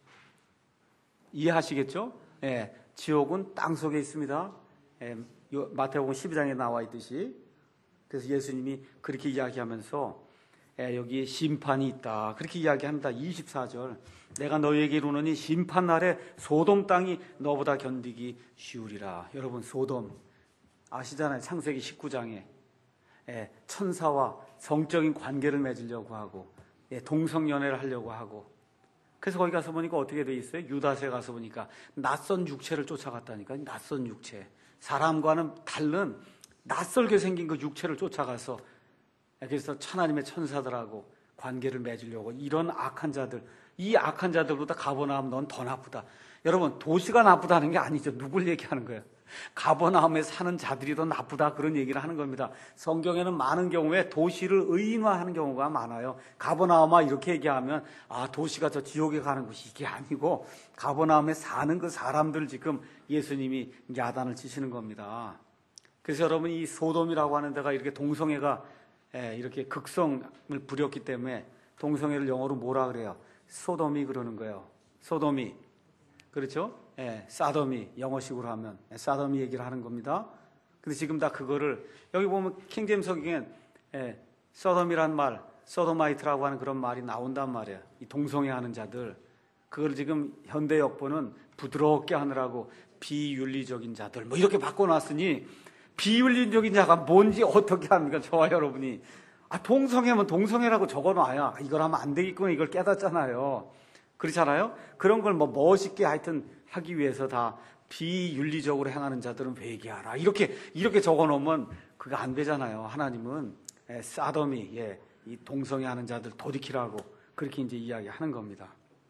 이해하시겠죠? 지옥은 땅 속에 있습니다. 마태복음 12장에 나와 있듯이. 그래서 예수님이 그렇게 이야기하면서 여기 심판이 있다. 그렇게 이야기합니다. 24절. 내가 너희에게 이르노니 심판날에 소돔 땅이 너보다 견디기 쉬우리라. 여러분, 소돔 아시잖아요. 창세기 19장에 천사와 성적인 관계를 맺으려고 하고 동성연애를 하려고 하고, 그래서 거기 가서 보니까 어떻게 돼 있어요? 유다서에 가서 보니까 낯선 육체를 쫓아갔다니까. 낯선 육체, 사람과는 다른 낯설게 생긴 그 육체를 쫓아가서 그래서 하나님의 천사들하고 관계를 맺으려고, 이런 악한 자들, 이 악한 자들보다 가버나움 넌 더 나쁘다. 여러분, 도시가 나쁘다는 게 아니죠. 누굴 얘기하는 거예요? 가버나움에 사는 자들이 더 나쁘다, 그런 얘기를 하는 겁니다. 성경에는 많은 경우에 도시를 의인화하는 경우가 많아요. 가버나움아 이렇게 얘기하면 도시가 저 지옥에 가는 곳이, 이게 아니고 가버나움에 사는 그 사람들 지금 예수님이 야단을 치시는 겁니다. 그래서 여러분, 이 소돔이라고 하는 데가 이렇게 동성애가 이렇게 극성을 부렸기 때문에 동성애를 영어로 뭐라 그래요? 소돔이 그러는 거예요. 소돔이. 그렇죠? 사돔이, 영어식으로 하면 사돔이 얘기를 하는 겁니다. 근데 지금 다 그거를, 여기 보면 킹제임스 성경엔 소돔이란 말, 소도마이트라고 하는 그런 말이 나온단 말이에요. 이 동성애 하는 자들. 그걸 지금 현대 역보는 부드럽게 하느라고 비윤리적인 자들 뭐 이렇게 바꿔놨으니, 비윤리적인 자가 뭔지 어떻게 합니까? 저와 여러분이. 동성애면 동성애라고 적어놔야 이걸 하면 안 되겠구나, 이걸 깨닫잖아요. 그렇잖아요? 그런 걸 뭐 멋있게 하여튼 하기 위해서 다 비윤리적으로 행하는 자들은 회개하라, 이렇게 적어놓으면 그게 안 되잖아요. 하나님은 사도미, 이 동성애 하는 자들 돌이키라고 그렇게 이제 이야기하는 겁니다.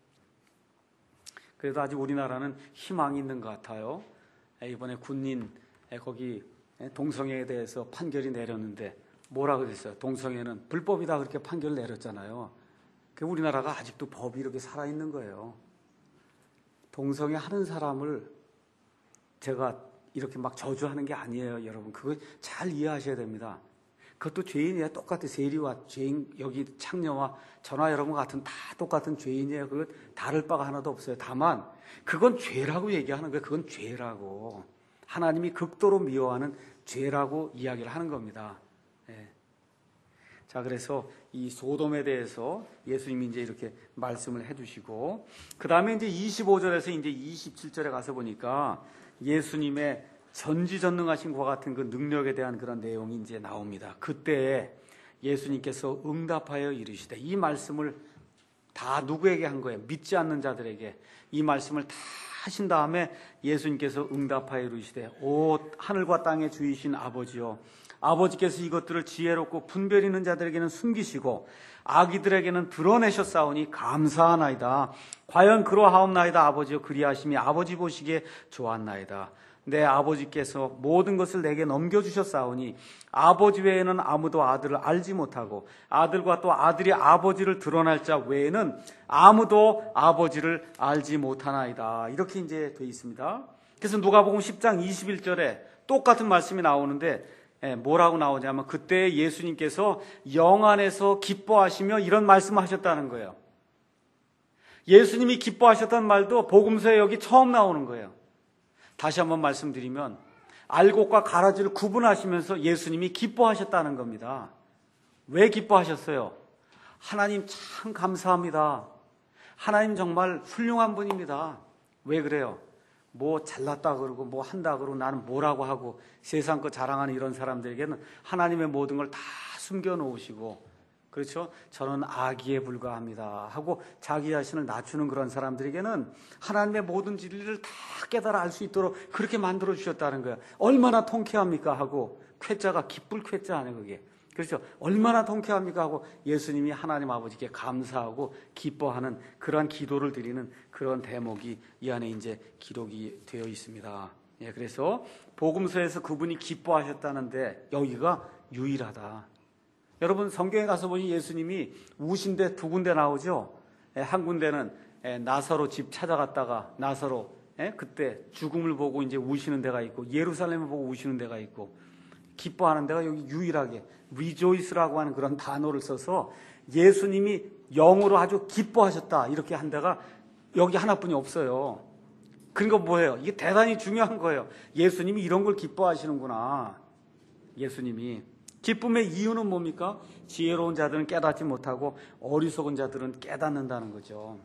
그래도 아직 우리나라는 희망이 있는 것 같아요. 이번에 군인 거기 동성애에 대해서 판결이 내렸는데 뭐라 그랬어요? 동성애는 불법이다, 그렇게 판결을 내렸잖아요. 우리나라가 아직도 법이 이렇게 살아있는 거예요. 동성애 하는 사람을 제가 이렇게 막 저주하는 게 아니에요, 여러분. 그거 잘 이해하셔야 됩니다. 그것도 죄인이에요. 똑같아. 세리와 죄인, 여기 창녀와 저나 여러분 같은 다 똑같은 죄인이에요. 그거 다를 바가 하나도 없어요. 다만 그건 죄라고 얘기하는 거예요. 그건 죄라고. 하나님이 극도로 미워하는 죄라고 이야기를 하는 겁니다. 자, 그래서 이 소돔에 대해서 예수님이 이제 이렇게 말씀을 해주시고, 그 다음에 이제 25절에서 이제 27절에 가서 보니까 예수님의 전지전능하신 것 같은 그 능력에 대한 그런 내용이 이제 나옵니다. 그때 예수님께서 응답하여 이르시되, 이 말씀을 다 누구에게 한 거예요? 믿지 않는 자들에게 이 말씀을 다 하신 다음에 예수님께서 응답하여 이르시되, 오 하늘과 땅의 주이신 아버지여, 아버지께서 이것들을 지혜롭고 분별 있는 자들에게는 숨기시고 아기들에게는 드러내셨사오니 감사하나이다. 과연 그러하옵나이다. 아버지여, 그리하심이 아버지 보시기에 좋았나이다. 내 아버지께서 모든 것을 내게 넘겨주셨사오니 아버지 외에는 아무도 아들을 알지 못하고 아들과 또 아들이 아버지를 드러날 자 외에는 아무도 아버지를 알지 못하나이다. 이렇게 이제 돼 있습니다. 그래서 누가복음 10장 21절에 똑같은 말씀이 나오는데 뭐라고 나오냐면, 그때 예수님께서 영 안에서 기뻐하시며 이런 말씀을 하셨다는 거예요. 예수님이 기뻐하셨던 말도 복음서에 여기 처음 나오는 거예요. 다시 한번 말씀드리면 알곡과 가라지를 구분하시면서 예수님이 기뻐하셨다는 겁니다. 왜 기뻐하셨어요? 하나님 참 감사합니다. 하나님 정말 훌륭한 분입니다. 왜 그래요? 뭐 잘났다 그러고 뭐 한다 그러고 나는 뭐라고 하고 세상 거 자랑하는 이런 사람들에게는 하나님의 모든 걸 다 숨겨놓으시고, 그렇죠? 저는 아기에 불과합니다 하고 자기 자신을 낮추는 그런 사람들에게는 하나님의 모든 진리를 다 깨달아 알 수 있도록 그렇게 만들어 주셨다는 거예요. 얼마나 통쾌합니까 하고, 쾌자가 기쁠 쾌자 아니에요 그게. 그렇죠? 얼마나 통쾌합니까 하고 예수님이 하나님 아버지께 감사하고 기뻐하는 그러한 기도를 드리는 그런 대목이 이 안에 이제 기록이 되어 있습니다. 예, 그래서 복음서에서 그분이 기뻐하셨다는데 여기가 유일하다. 여러분 성경에 가서 보니 예수님이 우신 데 두 군데 나오죠. 예, 한 군데는 나사로 집 찾아갔다가 나사로 그때 죽음을 보고 이제 우시는 데가 있고, 예루살렘을 보고 우시는 데가 있고, 기뻐하는 데가 여기 유일하게 rejoice라고 하는 그런 단어를 써서 예수님이 영으로 아주 기뻐하셨다 이렇게 한 데가 여기 하나뿐이 없어요. 그러니까 뭐예요? 이게 대단히 중요한 거예요. 예수님이 이런 걸 기뻐하시는구나. 예수님이. 기쁨의 이유는 뭡니까? 지혜로운 자들은 깨닫지 못하고 어리석은 자들은 깨닫는다는 거죠.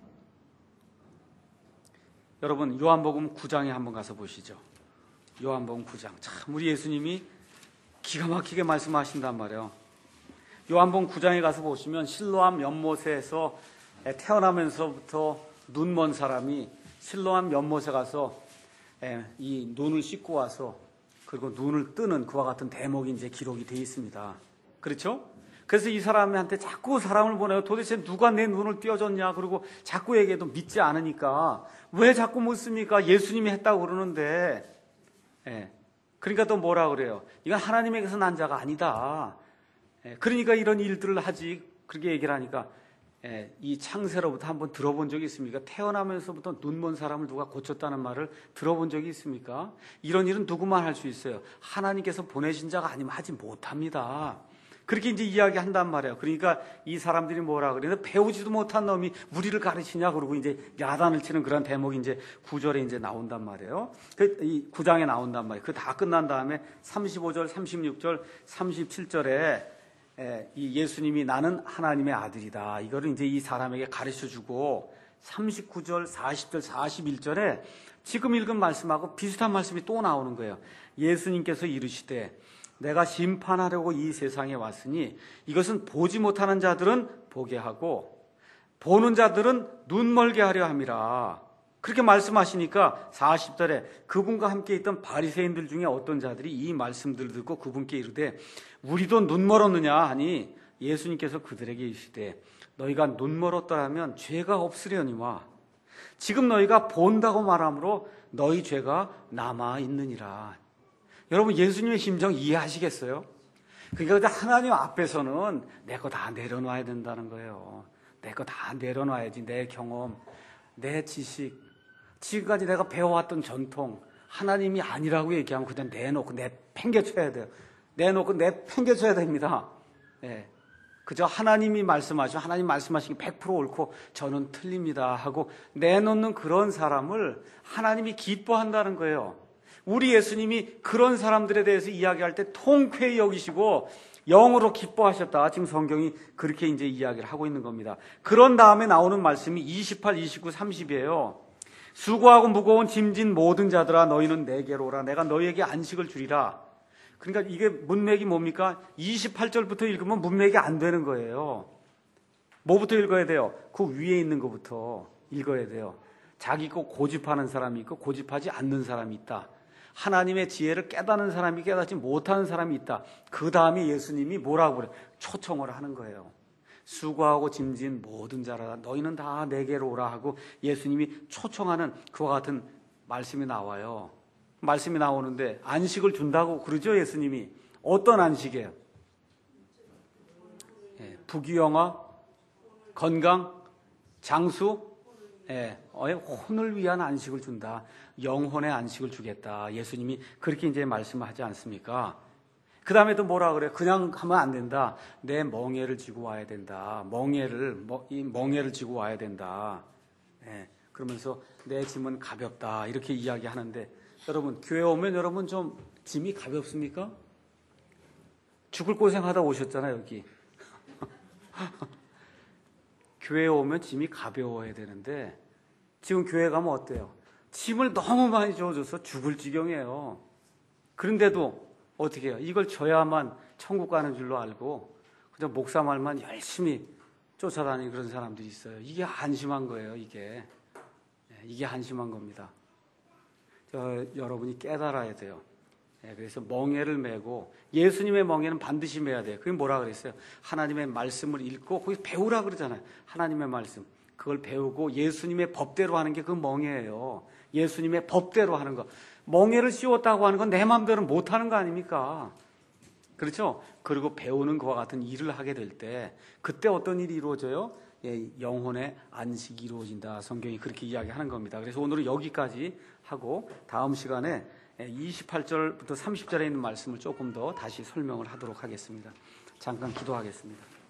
여러분 요한복음 9장에 한번 가서 보시죠. 요한복음 9장. 참 우리 예수님이 기가 막히게 말씀하신단 말이에요. 요한복음 9장에 가서 보시면 실로암 연못에서 태어나면서부터 눈먼 사람이 실로암 연못에 가서 이 눈을 씻고 와서 그리고 눈을 뜨는 그와 같은 대목이 이제 기록이 되어 있습니다. 그렇죠? 그래서 이 사람한테 자꾸 사람을 보내요. 도대체 누가 내 눈을 띄워줬냐? 그리고 자꾸 얘기해도 믿지 않으니까 왜 자꾸 묻습니까? 예수님이 했다고 그러는데. 그러니까 또 뭐라 그래요? 이건 하나님에게서 난 자가 아니다. 그러니까 이런 일들을 하지. 그렇게 얘기를 하니까 이 창세로부터 한번 들어본 적이 있습니까? 태어나면서부터 눈먼 사람을 누가 고쳤다는 말을 들어본 적이 있습니까? 이런 일은 누구만 할 수 있어요. 하나님께서 보내신 자가 아니면 하지 못합니다. 그렇게 이제 이야기한단 말이에요. 그러니까 이 사람들이 뭐라 그래요? 배우지도 못한 놈이 우리를 가르치냐 그러고 이제 야단을 치는 그런 대목이 이제 9절에 이제 나온단 말이에요. 이 9장에 나온단 말이에요. 그 다 끝난 다음에 35절, 36절, 37절에 이 예수님이 나는 하나님의 아들이다. 이거를 이제 이 사람에게 가르쳐 주고 39절, 40절, 41절에 지금 읽은 말씀하고 비슷한 말씀이 또 나오는 거예요. 예수님께서 이르시되 내가 심판하려고 이 세상에 왔으니 이것은 보지 못하는 자들은 보게 하고 보는 자들은 눈 멀게 하려 함이라. 그렇게 말씀하시니까 40절에 그분과 함께 있던 바리새인들 중에 어떤 자들이 이 말씀들을 듣고 그분께 이르되 우리도 눈 멀었느냐 하니 예수님께서 그들에게 이르시되 너희가 눈 멀었더라면 죄가 없으려니와 지금 너희가 본다고 말하므로 너희 죄가 남아 있느니라. 여러분 예수님의 심정 이해하시겠어요? 그러니까 하나님 앞에서는 내 거 다 내려놔야 된다는 거예요. 내 거 다 내려놔야지. 내 경험, 내 지식, 지금까지 내가 배워왔던 전통, 하나님이 아니라고 얘기하면 그냥 내놓고 내팽개쳐야 돼요. 내놓고 내팽개쳐야 됩니다. 그저 하나님이 말씀하시면 하나님 말씀하시기 100% 옳고 저는 틀립니다 하고 내놓는 그런 사람을 하나님이 기뻐한다는 거예요. 우리 예수님이 그런 사람들에 대해서 이야기할 때 통쾌히 여기시고 영으로 기뻐하셨다. 지금 성경이 그렇게 이제 이야기를 하고 있는 겁니다. 그런 다음에 나오는 말씀이 28, 29, 30이에요. 수고하고 무거운 짐진 모든 자들아 너희는 내게로 오라. 내가 너희에게 안식을 주리라. 그러니까 이게 문맥이 뭡니까? 28절부터 읽으면 문맥이 안 되는 거예요. 뭐부터 읽어야 돼요? 그 위에 있는 것부터 읽어야 돼요. 자기 거 고집하는 사람이 있고 고집하지 않는 사람이 있다. 하나님의 지혜를 깨닫는 사람이 깨닫지 못하는 사람이 있다. 그 다음에 예수님이 뭐라고 그래요? 초청을 하는 거예요. 수고하고 짐진 모든 자라 너희는 다 내게로 오라 하고 예수님이 초청하는 그와 같은 말씀이 나와요. 말씀이 나오는데 안식을 준다고 그러죠. 예수님이. 어떤 안식이에요? 부귀영화, 건강, 장수, 혼을 위한 안식을 준다. 영혼의 안식을 주겠다. 예수님이 그렇게 이제 말씀하지 않습니까? 그 다음에 또 뭐라 그래요? 그냥 하면 안 된다. 내 멍에를 지고 와야 된다. 멍에를 지고 와야 된다. 그러면서 내 짐은 가볍다 이렇게 이야기하는데 여러분 교회 오면 여러분 좀 짐이 가볍습니까? 죽을 고생하다 오셨잖아요 여기. 교회에 오면 짐이 가벼워야 되는데 지금 교회 가면 어때요? 짐을 너무 많이 줘서 죽을 지경이에요. 그런데도 어떻게 해요? 이걸 줘야만 천국 가는 줄로 알고 그냥 목사 말만 열심히 쫓아다니는 그런 사람들이 있어요. 이게 한심한 거예요. 이게 한심한 겁니다. 여러분이 깨달아야 돼요. 그래서 멍에를 메고 예수님의 멍에는 반드시 메야 돼요. 그게 뭐라 그랬어요? 하나님의 말씀을 읽고 거기 배우라 그러잖아요. 하나님의 말씀 그걸 배우고 예수님의 법대로 하는 게 그 멍에예요. 예수님의 법대로 하는 거. 멍에를 씌웠다고 하는 건 내 마음대로 못하는 거 아닙니까? 그렇죠? 그리고 배우는 것과 같은 일을 하게 될 때 그때 어떤 일이 이루어져요? 영혼의 안식이 이루어진다. 성경이 그렇게 이야기하는 겁니다. 그래서 오늘은 여기까지 하고 다음 시간에 28절부터 30절에 있는 말씀을 조금 더 다시 설명을 하도록 하겠습니다. 잠깐 기도하겠습니다.